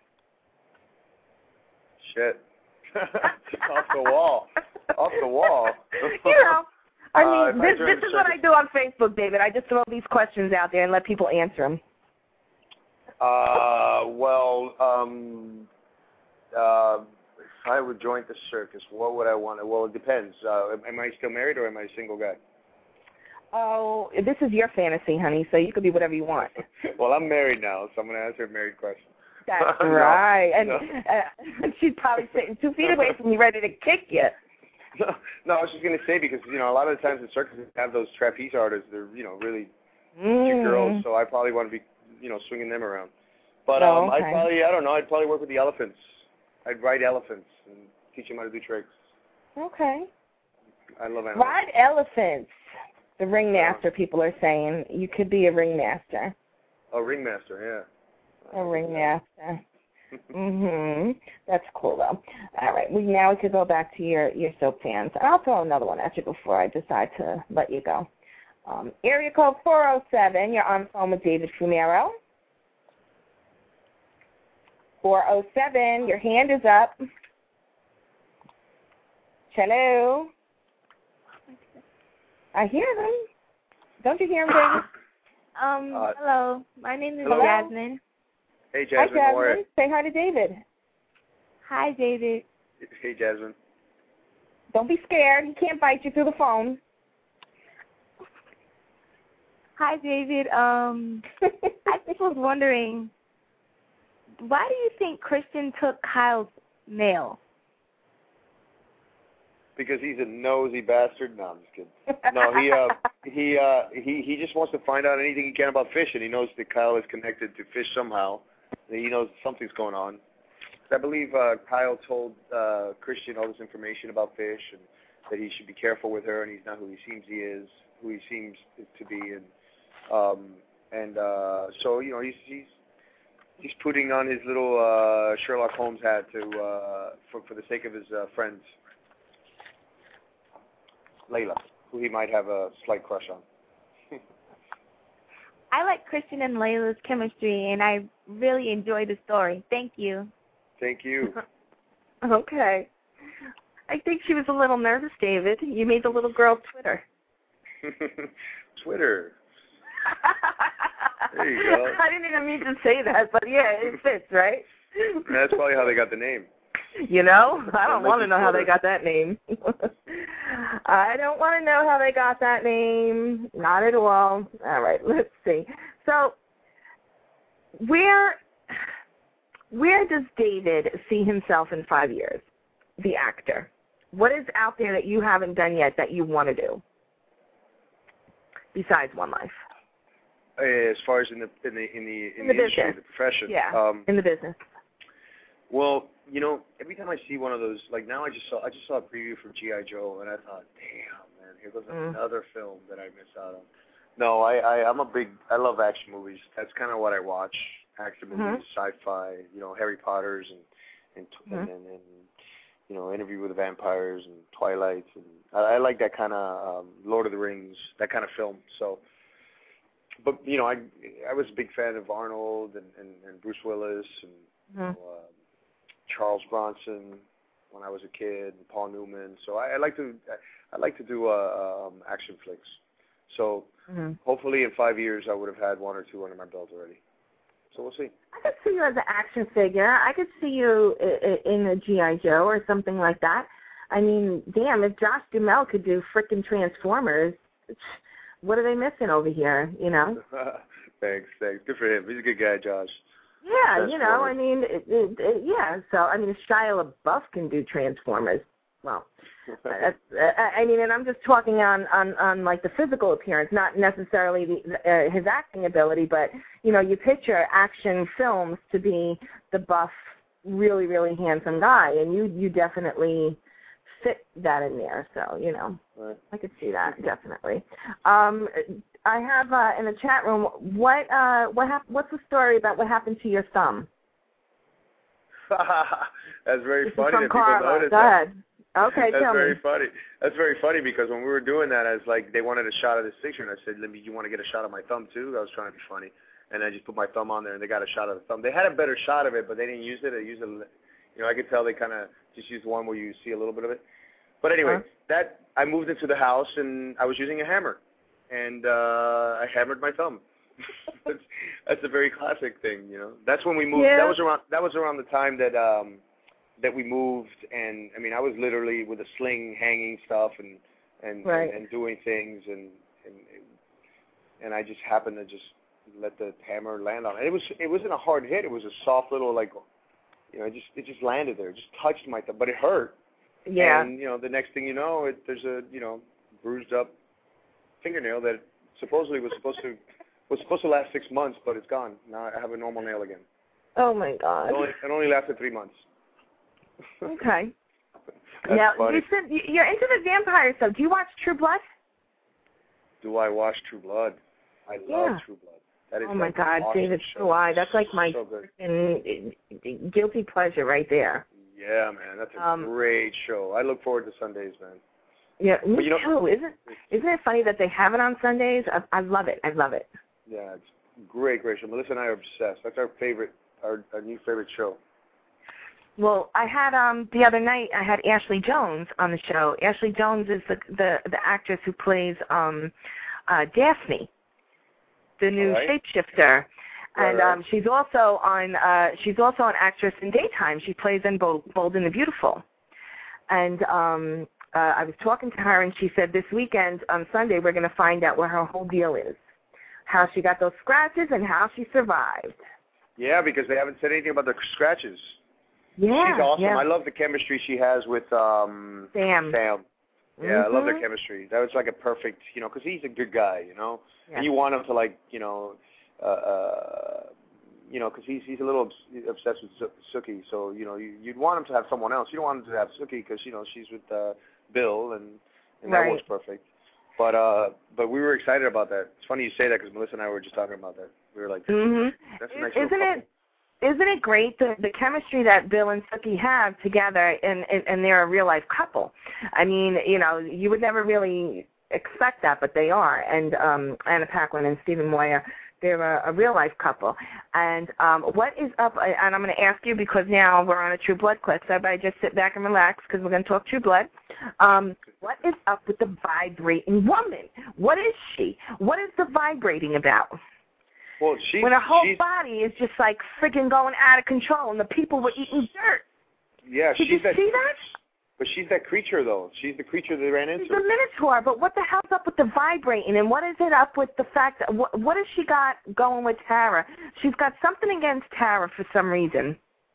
Shit. Off the wall. Off the wall. You know, I mean, uh, this, this is what I do on Facebook, David. I just throw these questions out there and let people answer them. Uh, well, um... Uh, if I would join the circus, what would I want? Well, it depends. Uh, am I still married or am I a single guy? Oh, this is your fantasy, honey, so you could be whatever you want. Well, I'm married now, so I'm going to answer a married question. That's no, right. And no. uh, she's probably sitting two feet away from you ready to kick you. No, no, I was just going to say, because, you know, a lot of the times in circuses have those trapeze artists. They're, you know, really mm. cute girls, so I probably want to be, you know, swinging them around. But oh, um, okay. I'd probably, I don't know, I'd probably work with the elephants. I'd ride elephants and teach them how to do tricks. Okay. I love animals. Ride elephants. The ringmaster, yeah. People are saying. You could be a ringmaster. A ringmaster, yeah. A ringmaster. mm-hmm. That's cool, though. All right. We, now we could go back to your, your soap fans. I'll throw another one at you before I decide to let you go. Um, area code four oh seven. You're on the phone with David Fumero. four oh seven, your hand is up. Hello. I hear them. Don't you hear them, David? Um, uh, hello. My name is hello? Jasmine. Hey, Jasmine. Hi, Jasmine. How are you? Say hi to David. Hi, David. Hey, Jasmine. Don't be scared. He can't bite you through the phone. Hi, David. Um, I just was wondering, why do you think Christian took Kyle's mail? Because he's a nosy bastard. No, I'm just kidding. No, he uh, he uh, he he just wants to find out anything he can about fish, and he knows that Kyle is connected to fish somehow. He knows something's going on. I believe uh, Kyle told uh, Christian all this information about fish, and that he should be careful with her, and he's not who he seems he is, who he seems to be, and um, and uh, so you know he's he's. He's putting on his little uh, Sherlock Holmes hat to uh, for for the sake of his uh, friends, Layla, who he might have a slight crush on. I like Christian and Layla's chemistry, and I really enjoy the story. Thank you. Thank you. Okay. I think she was a little nervous, David. You made the little girl Twitter. Twitter. There you go. I didn't even mean to say that, but yeah, it fits, right? That's probably how they got the name. You know? I don't want to know how they got that name. I don't want to know how they got that name. Not at all. All right, let's see. So, where where does David see himself in five years, the actor? What is out there that you haven't done yet that you want to do besides One Life? As far as in the in the in the in, in the, the industry, business, the profession, yeah, um, in the business. Well, you know, every time I see one of those, like now I just saw I just saw a preview for G I. Joe, and I thought, damn, man, here goes mm. another film that I missed out on. No, I, I I'm a big I love action movies. That's kind of what I watch. Action movies, mm-hmm. sci-fi, you know, Harry Potters and and, mm-hmm. and, and and you know, Interview with the Vampires and Twilight, and I, I like that kind of um, Lord of the Rings, that kind of film. So. But, you know, I I was a big fan of Arnold and, and, and Bruce Willis and mm-hmm. you know, uh, Charles Bronson when I was a kid, and Paul Newman. So I, I like to I, I like to do uh, um, action flicks. So mm-hmm. hopefully in five years I would have had one or two under my belt already. So we'll see. I could see you as an action figure. I could see you in a G I. Joe or something like that. I mean, damn, if Josh Duhamel could do frickin' Transformers, what are they missing over here, you know? Thanks, thanks. Good for him. He's a good guy, Josh. Yeah, you know, I mean, it, it, it, yeah, so, I mean, if Shia LaBeouf can do Transformers, well, that's, I mean, and I'm just talking on, on, on like, the physical appearance, not necessarily the, uh, his acting ability, but, you know, you picture action films to be the buff, really, really handsome guy, and you, you definitely fit that in there, so, you know, right. I could see that, definitely. Um, I have uh, in the chat room, what uh, what hap- what's the story about what happened to your thumb? That's very this funny that Carla. people notice Go that. ahead. Okay, That's tell very me. funny. That's very funny because when we were doing that, I was like, they wanted a shot of this picture, and I said, Libby, you want to get a shot of my thumb too? I was trying to be funny, and I just put my thumb on there, and they got a shot of the thumb. They had a better shot of it, but they didn't use it. They used it, you know, I could tell they kind of just used one where you see a little bit of it. But anyway, huh? that I moved into the house, and I was using a hammer, and uh, I hammered my thumb. that's, that's a very classic thing, you know. That's when we moved. Yeah. That was around. That was around the time that um, that we moved, and I mean, I was literally with a sling, hanging stuff, and and right. and, and doing things, and, and and I just happened to just let the hammer land on it. It was it wasn't a hard hit. It was a soft little, like, you know, it just it just landed there. It just touched my thumb, but it hurt. Yeah. And, you know, the next thing you know, it, there's a, you know, bruised up fingernail that supposedly was supposed to was supposed to last six months, but it's gone. Now I have a normal nail again. Oh, my God. It only, it only lasted three months. Okay. That's now, funny. you said you're into the vampire stuff. Do you watch True Blood? Do I watch True Blood? I yeah. love True Blood. That is oh, my like God, awesome David, show. so I. That's like my so freaking guilty pleasure right there. Yeah, man, that's a um, great show. I look forward to Sundays, man. Yeah, me but, you know, too. Isn't isn't it funny that they have it on Sundays? I, I love it. I love it. Yeah, it's great, great show. Melissa and I are obsessed. That's our favorite, our, our new favorite show. Well, I had um the other night I had Ashley Jones on the show. Ashley Jones is the the, the actress who plays um uh, Daphne, the new right. shapeshifter. Right, and right. um, she's also on. Uh, she's also an actress in daytime. She plays in Bold, Bold and the Beautiful. And um, uh, I was talking to her, and she said this weekend on Sunday we're going to find out what her whole deal is, how she got those scratches, and how she survived. Yeah, because they haven't said anything about the scratches. Yeah, she's awesome. Yeah. I love the chemistry she has with um, Sam. Sam. Yeah, mm-hmm. I love their chemistry. That was like a perfect, you know, because he's a good guy, you know, yeah. and you want him to, like, you know. Uh, uh, you know, because he's he's a little obs- obsessed with Sookie, so you know you, you'd want him to have someone else. You don't want him to have Sookie because you know she's with uh, Bill, and, and right. that works perfect. But uh, but we were excited about that. It's funny you say that because Melissa and I were just talking about that. We were like, mm-hmm. that's a nice isn't little couple. it? Isn't it great the the chemistry that Bill and Sookie have together, and, and and they're a real life couple? I mean, you know, you would never really expect that, but they are. And um, Anna Paquin and Stephen Moyer They're a, a real life couple. And um, what is up? And I'm going to ask you because now we're on a True Blood clip. So everybody just sit back and relax because we're going to talk True Blood. Um, what is up with the vibrating woman? What is she? What is the vibrating about? Well, she's, when her whole she's, body is just like freaking going out of control, and the people were eating dirt. Yeah, Did she's you that, see that? But she's that creature, though. She's the creature they ran into. She's a Minotaur, but what the hell's up with the vibrating, and what is it up with the fact that, what, what has she got going with Tara? She's got something against Tara for some reason.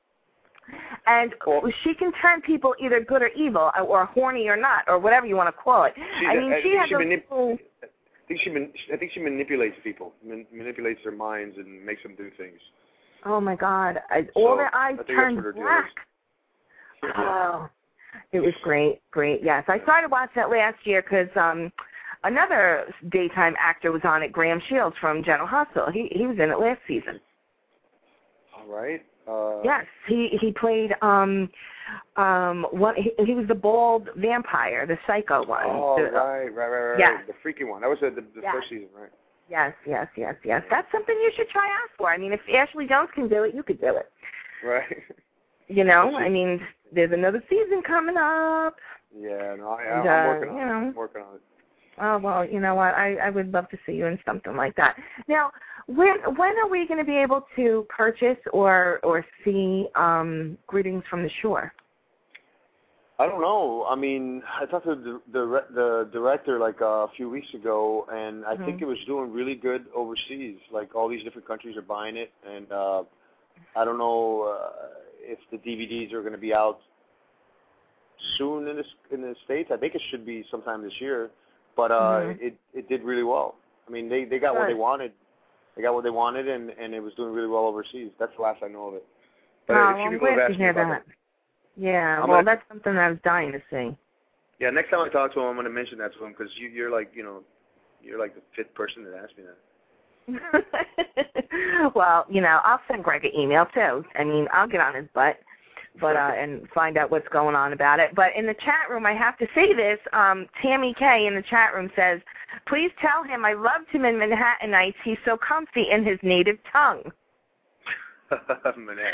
And well, she can turn people either good or evil, or horny or not, or whatever you want to call it. I mean, I she has she a manip- little... I think she man- I think she manipulates people, man- manipulates their minds, and makes them do things. Oh, my God. I, So, all their eyes I think turned that's what her black. deal is. Oh. It was great, great, yes. I started watching it last year because um, another daytime actor was on it, Graham Shields from General Hospital. He he was in it last season. All right. Uh, Yes, he he played um um what he, he was the bald vampire, the psycho one. Oh, the, right, right, right, right. Yes. The freaky one. That was the, the, the Yes. first season, right? Yes, yes, yes, yes. That's something you should try out for. I mean, if Ashley Jones can do it, you could do it. Right. You know, I mean, there's another season coming up. Yeah, no, I, And, I'm uh, working on you it. know. I'm working on it. Oh, well, you know what? I, I would love to see you in something like that. Now, when when are we going to be able to purchase or or see um, Greetings from the Shore? I don't know. I mean, I talked to the the, the director like uh, a few weeks ago, and I Mm-hmm. think it was doing really good overseas. Like all these different countries are buying it, and uh, I don't know uh, if the D V Ds are going to be out soon in the in the States. I think it should be sometime this year, but uh, Mm-hmm. it it did really well. I mean, they they got what Good. they wanted. They got what they wanted, and and it was doing really well overseas. That's the last I know of it. But oh, a well, few I'm people have glad to asked me hear about that. it. Yeah, I'm well, gonna- that's something I was dying to see. Yeah, next time I talk to him, I'm going to mention that to him because you, you're like, you know, you're like the fifth person that asked me that. Well, you know, I'll send Greg an email too. I mean, I'll get on his butt, but uh, and find out what's going on about it. But in the chat room, I have to say this. Um, Tammy K in the chat room says, "Please tell him I loved him in Manhattan Nights. He's so comfy in his native tongue." Manhattan.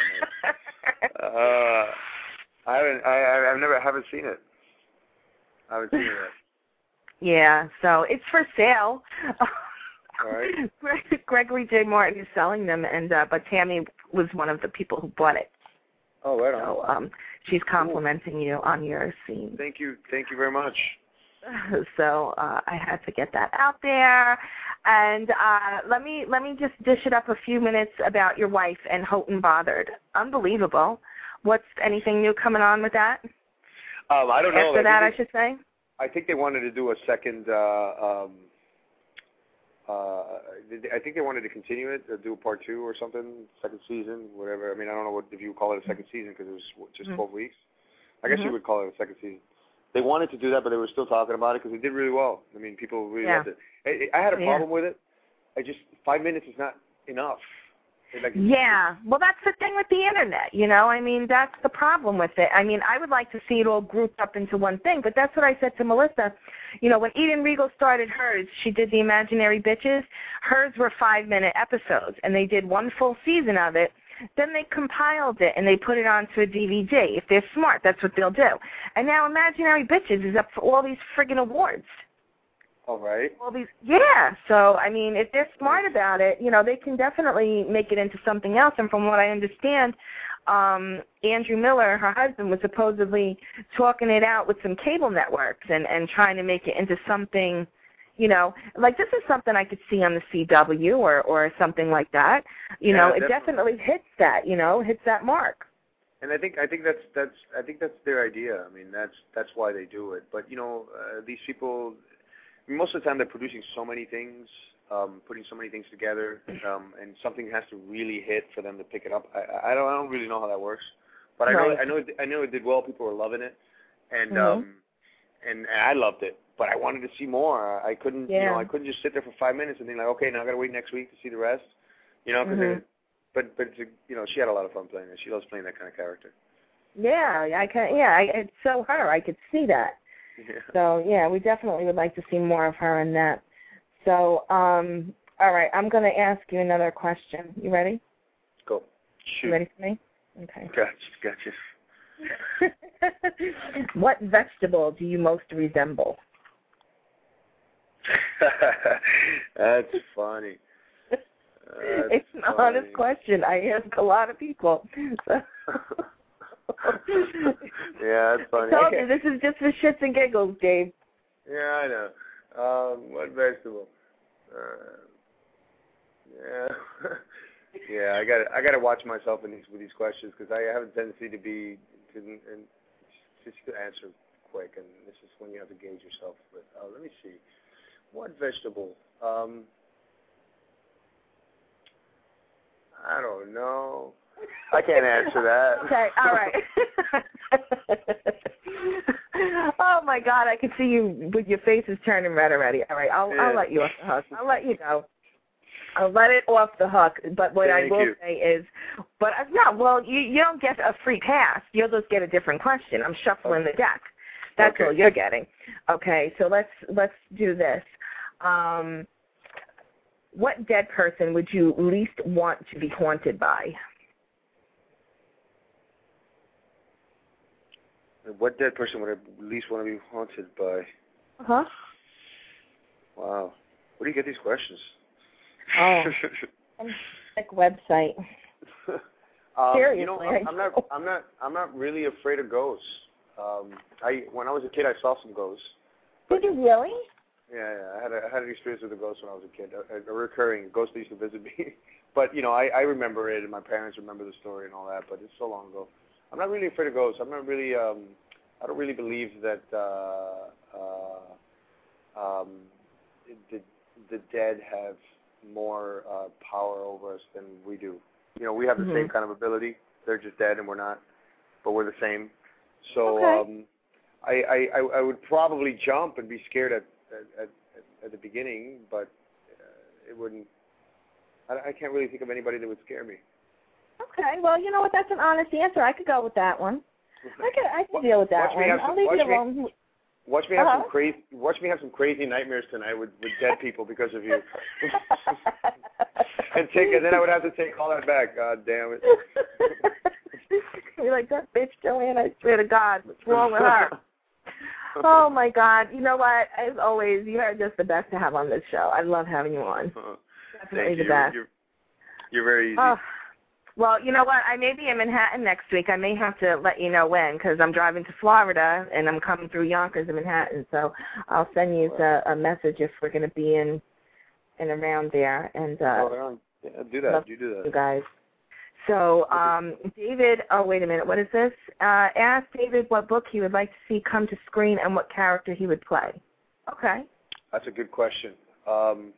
uh, I haven't. I I've never haven't seen it. I haven't seen it yet. Yeah, so it's for sale. All right. Greg, Gregory J. Martin is selling them, and uh, but Tammy was one of the people who bought it. Oh, right on. So um, she's complimenting you on your scene. Thank you. Thank you very much. So uh, I had to get that out there, and uh, let me let me just dish it up a few minutes about your wife and Houghton Bothered. Unbelievable. What's anything new coming on with that? Um, I don't know. After I that, think I should say. I think they wanted to do a second. Uh, um, uh, I think they wanted to continue it, or do a part two or something, second season, whatever. I mean, I don't know what if you would call it a second season because it was what, just Mm-hmm. twelve weeks. I guess Mm-hmm. you would call it a second season. They wanted to do that, but they were still talking about it because it did really well. I mean, people really Yeah. loved it. I, I had a Yeah. problem with it. I just five minutes is not enough. Like, Yeah, well, that's the thing with the Internet, you know. I mean, that's the problem with it. I mean, I would like to see it all grouped up into one thing, but that's what I said to Melissa. You know, when Eden Regal started hers, she did the Imaginary Bitches. Hers were five-minute episodes, and they did one full season of it. Then they compiled it, and they put it onto a D V D. If they're smart, that's what they'll do. And now Imaginary Bitches is up for all these friggin' awards. all right. All these, yeah. So I mean, if they're smart about it, you know, they can definitely make it into something else. And from what I understand, um, Andrew Miller, her husband, was supposedly talking it out with some cable networks and and trying to make it into something, you know, like this is something I could see on the C W or or something like that. You Yeah, know, it definitely. definitely hits that. You know, hits that mark. And I think I think that's that's I think that's their idea. I mean, that's that's why they do it. But you know, uh, these people, most of the time, they're producing so many things, um, putting so many things together, um, and something has to really hit for them to pick it up. I, I don't I don't really know how that works, but I know Right. I know it, I know it did well. People were loving it, and Mhm. um, and, and I loved it. But I wanted to see more. I couldn't you Yeah. know I couldn't just sit there for five minutes and think like, okay, now I got to wait next week to see the rest. You know, because Mhm. but but it's, you know, she had a lot of fun playing it. She loves playing that kind of character. Yeah, I can. Yeah, I, it's so her. I could see that. Yeah. So yeah, we definitely would like to see more of her in that. So um, All right, I'm going to ask you another question. You ready? Go. Shoot. You ready for me? Okay. Gotcha, gotcha. What vegetable do you most resemble? That's funny. That's it's an funny. honest question. I ask a lot of people. So. Yeah, that's funny. I told you, this is just for shits and giggles, Dave. Yeah, I know. Um, what vegetable? Uh, yeah, yeah. I got I got to watch myself in these with these questions because I have a tendency to be to, and just to answer quick, and this is when you have to gauge yourself. But uh, let me see. What vegetable? Um, I don't know. I can't answer that. Okay, all right. Oh my God, I can see you with your face is turning red already. All right, I'll yeah. I'll let you off the hook. I'll let you go. I'll let it off the hook. But what Thank I will you. say is, but uh, no, well, you you don't get a free pass. You'll just get a different question. I'm shuffling Okay. the deck. That's Okay. all you're getting. Okay, so let's let's do this. Um, what dead person would you least want to be haunted by? What dead person would I least want to be haunted by? Uh-huh. Wow. Where do you get these questions? Oh, like website. um, Seriously, you know, I'm, I'm not. I'm not. I'm not really afraid of ghosts. Um, I when I was a kid, I saw some ghosts. Did you really? Yeah, yeah. I had a, I had an experience with a ghost when I was a kid, a, a recurring ghost that used to visit me. But you know, I, I remember it, and my parents remember the story and all that. But it's so long ago. I'm not really afraid of ghosts. I'm not really. Um, I don't really believe that uh, uh, um, the the dead have more uh, power over us than we do. You know, we have the Mm-hmm. same kind of ability. They're just dead, and we're not, but we're the same. So Okay. um, I, I I would probably jump and be scared at at, at, at the beginning, but uh, it wouldn't. I, I can't really think of anybody that would scare me. Okay, well, you know what? That's an honest answer. I could go with that one. I could, I could deal with that Watch me one. have I'll some- leave watch you me- alone. Watch me have Uh-huh. some crazy. Watch me have some crazy nightmares tonight with, with dead people because of you. and take and then I would have to take all that back. God damn it. You're like, that bitch Joanne, I swear to God, what's wrong with her? Oh, my God. You know what? As always, you are just the best to have on this show. I love having you on. Definitely Thank the you. best. You're, you're very easy. Oh, well, you know what? I may be in Manhattan next week. I may have to let you know when because I'm driving to Florida and I'm coming through Yonkers and Manhattan. So I'll send you a, a message if we're going to be in and around there. And uh, oh, yeah, do that. You do that. you guys. So, um, David, oh, wait a minute. What is this? Uh, ask David what book he would like to see come to screen and what character he would play. Okay. That's a good question. Um,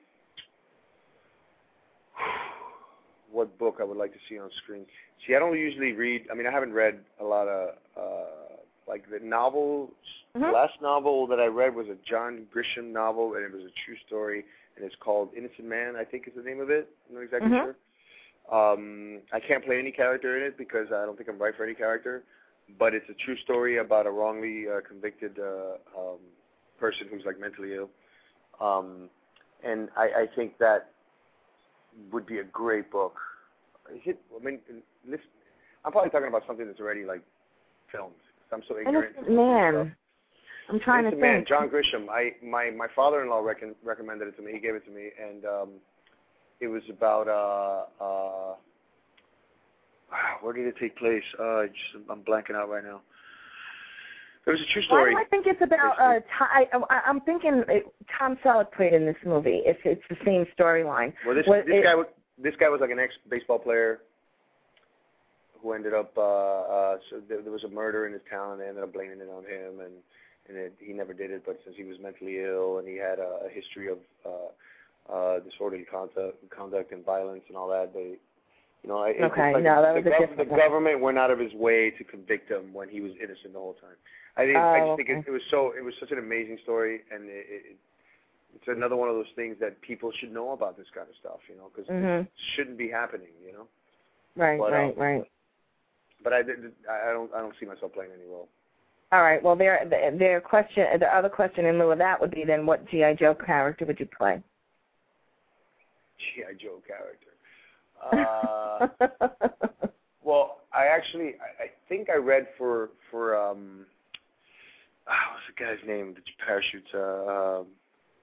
what book I would like to see on screen? See, I don't usually read. I mean, I haven't read a lot of, uh, like the novels. Mm-hmm. The last novel that I read was a John Grisham novel, and it was a true story, and it's called Innocent Man, I think is the name of it. I'm not exactly Mm-hmm. sure. Um, I can't play any character in it because I don't think I'm right for any character, but it's a true story about a wrongly uh, convicted uh, um, person who's like mentally ill. Um, and I, I think that would be a great book. Is it, I mean, listen, I'm probably talking about something that's already like filmed. I'm so ignorant. Innocent Man. I'm trying Innocent to Man, think. John Grisham. I my my father-in-law recon, recommended it to me. He gave it to me, and um, it was about uh uh. Where did it take place? Uh, just, I'm blanking out right now. It was a true Why story. do I think it's about, uh, Tom, I, I, I'm thinking it, Tom Selleck played in this movie. If it's the same storyline. Well, this Was this it, guy was this guy was like an ex-baseball player who ended up. Uh, uh, so there, there was a murder in his town, and they ended up blaming it on him, and and it, he never did it. But since he was mentally ill and he had a, a history of uh, uh, disorderly conduct, conduct and violence and all that, they. You know, it, Okay, it's like no, that the, was a gov- different the one. government went out of his way to convict him when he was innocent the whole time. I think I Oh, just think okay. it, it was so it was such an amazing story, and it, it, it's another one of those things that people should know about this kind of stuff, you know, because Mhm. it shouldn't be happening, you know. Right, But, right, um, right. But I, I don't I don't see myself playing any role. All right. Well, their their question, the other question in lieu of that would be then, what G I. Joe character would you play? G I. Joe character. Uh, well, I actually, I, I think I read for, for um, oh, what's the guy's name, the parachutes, uh, um,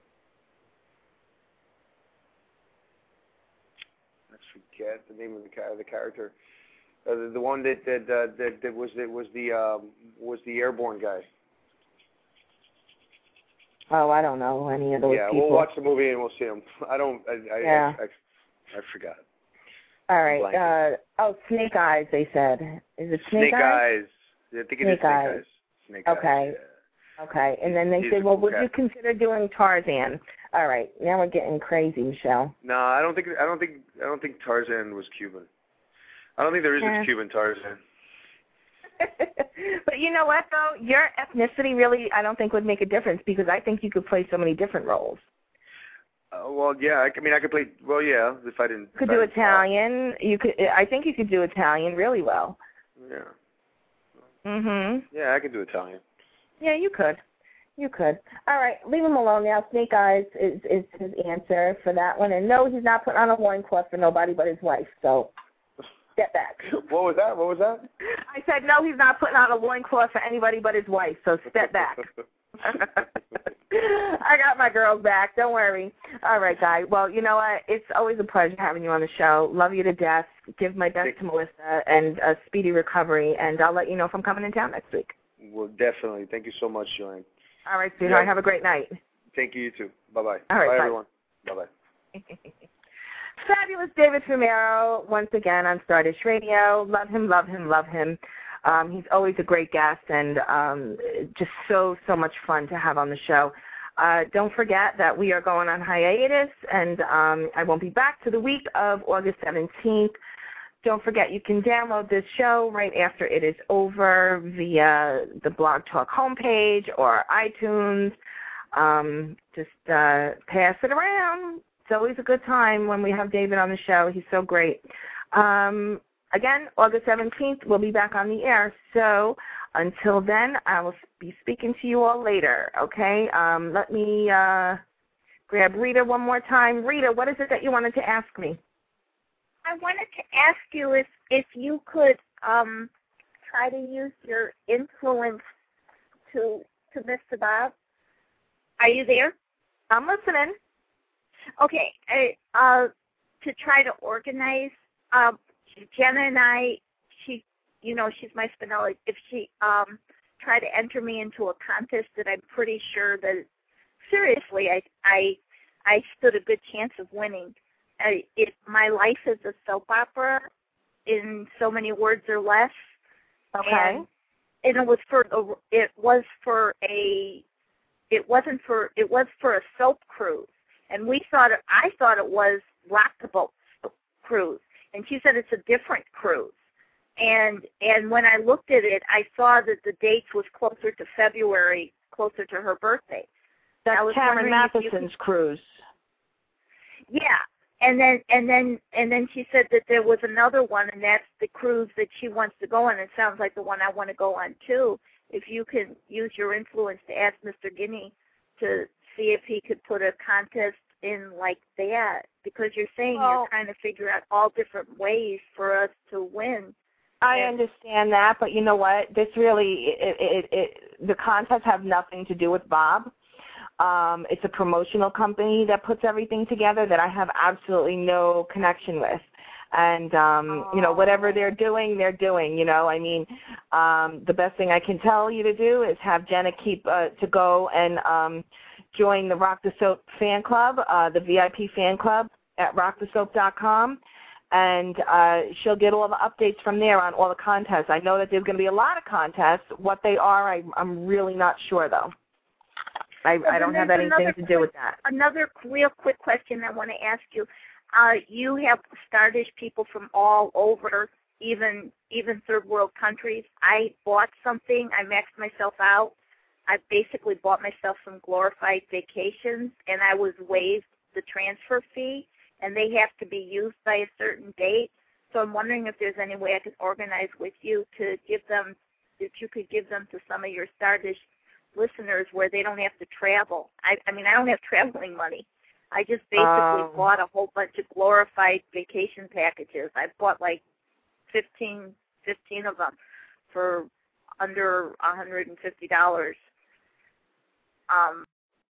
let's forget the name of the, the character. Uh, the, the one that that, uh, that that was that was the um, was the airborne guy. Oh, I don't know any of those yeah, people. Yeah, we'll watch the movie and we'll see them. I don't. I I, yeah. I, I, I forgot. All right. Uh, oh, Snake Eyes. They said. Is it Snake, snake Eyes? eyes? I think it snake is Snake Eyes. Eyes. Snake okay. Eyes. Yeah. Okay. And then they He's said, well, cool would cat. you consider doing Tarzan? All right. Now we're getting crazy, Michelle. No, I don't think. I don't think. I don't think Tarzan was Cuban. I don't think there is yeah. a Cuban Tarzan. But you know what, though? Your ethnicity really, I don't think, would make a difference because I think you could play so many different roles. Uh, well, yeah. I, I mean, I could play. Well, yeah. If I didn't. You could I do didn't Italian. You could. I think you could do Italian really well. Yeah. Mhm. Yeah, I could do Italian. Yeah, you could. You could. All right, leave him alone now. Snake Eyes is is his answer for that one. And no, he's not putting on a loincloth for nobody but his wife. So. Step back. What was that? What was that? I said, no, he's not putting on a loincloth for anybody but his wife, so step back. I got my girls back. Don't worry. All right, guy. Well, you know what? It's always a pleasure having you on the show. Love you to death. Give my best to Melissa and a speedy recovery, and I'll let you know if I'm coming in town next week. Well, definitely. Thank you so much, Joanne. All right, sweetheart. Yeah. Have a great night. Thank you, you too. Bye-bye. All right, bye, bye. everyone. Bye-bye. Fabulous David Fumero, once again on Stardust Radio. Love him, love him, love him. Um, he's always a great guest and um, just so, so much fun to have on the show. Uh, don't forget that we are going on hiatus, and um, I won't be back to the week of August seventeenth. Don't forget you can download this show right after it is over via the Blog Talk homepage or iTunes. Um, just uh, pass it around. It's always a good time when we have David on the show. He's so great. Um, again, August seventeenth, we'll be back on the air. So until then, I will be speaking to you all later, okay? Um, let me uh, grab Rita one more time. Rita, what is it that you wanted to ask me? I wanted to ask you if, if you could um, try to use your influence to to Mister Bob. Are you there? I'm listening. Okay, I, uh, to try to organize, um, Jenna and I, she, you know, she's my Spinelli. If she um, tried to enter me into a contest that I'm pretty sure that, seriously, I, I, I stood a good chance of winning. I, it, my life is a soap opera in so many words or less. Okay. And, and it was for a, it was for a, it wasn't for, it was for a soap cruise. And we thought, it, I thought it was Rock the Boat cruise, and she said it's a different cruise. And and when I looked at it, I saw that the dates was closer to February, closer to her birthday. That's Cameron Matheson's could, cruise. Yeah, and then and then and then she said that there was another one, and that's the cruise that she wants to go on. It sounds like the one I want to go on too. If you can use your influence to ask Mister Guinea to see if he could put a contest in like that, because you're saying well, you're trying to figure out all different ways for us to win. I and, understand that, but you know what? This really, it, it, it, the contests have nothing to do with Bob. Um, it's a promotional company that puts everything together that I have absolutely no connection with. And, um, oh. you know, whatever they're doing, they're doing, you know. I mean, um, the best thing I can tell you to do is have Jenna keep uh, to go and um, join the Rock the Soap fan club, uh, the V I P fan club at rock the soap dot com. And uh, she'll get all the updates from there on all the contests. I know that there's going to be a lot of contests. What they are, I, I'm really not sure, though. I, I don't have anything to do with that. Another real quick question I want to ask you. Uh, you have Stardust people from all over, even even third world countries. I bought something. I maxed myself out. I basically bought myself some glorified vacations, and I was waived the transfer fee, and they have to be used by a certain date. So I'm wondering if there's any way I could organize with you to give them, if you could give them to some of your Stardust listeners where they don't have to travel. I, I mean, I don't have traveling money. I just basically Um, bought a whole bunch of glorified vacation packages. I bought like fifteen, fifteen of them for under one hundred fifty dollars. Um,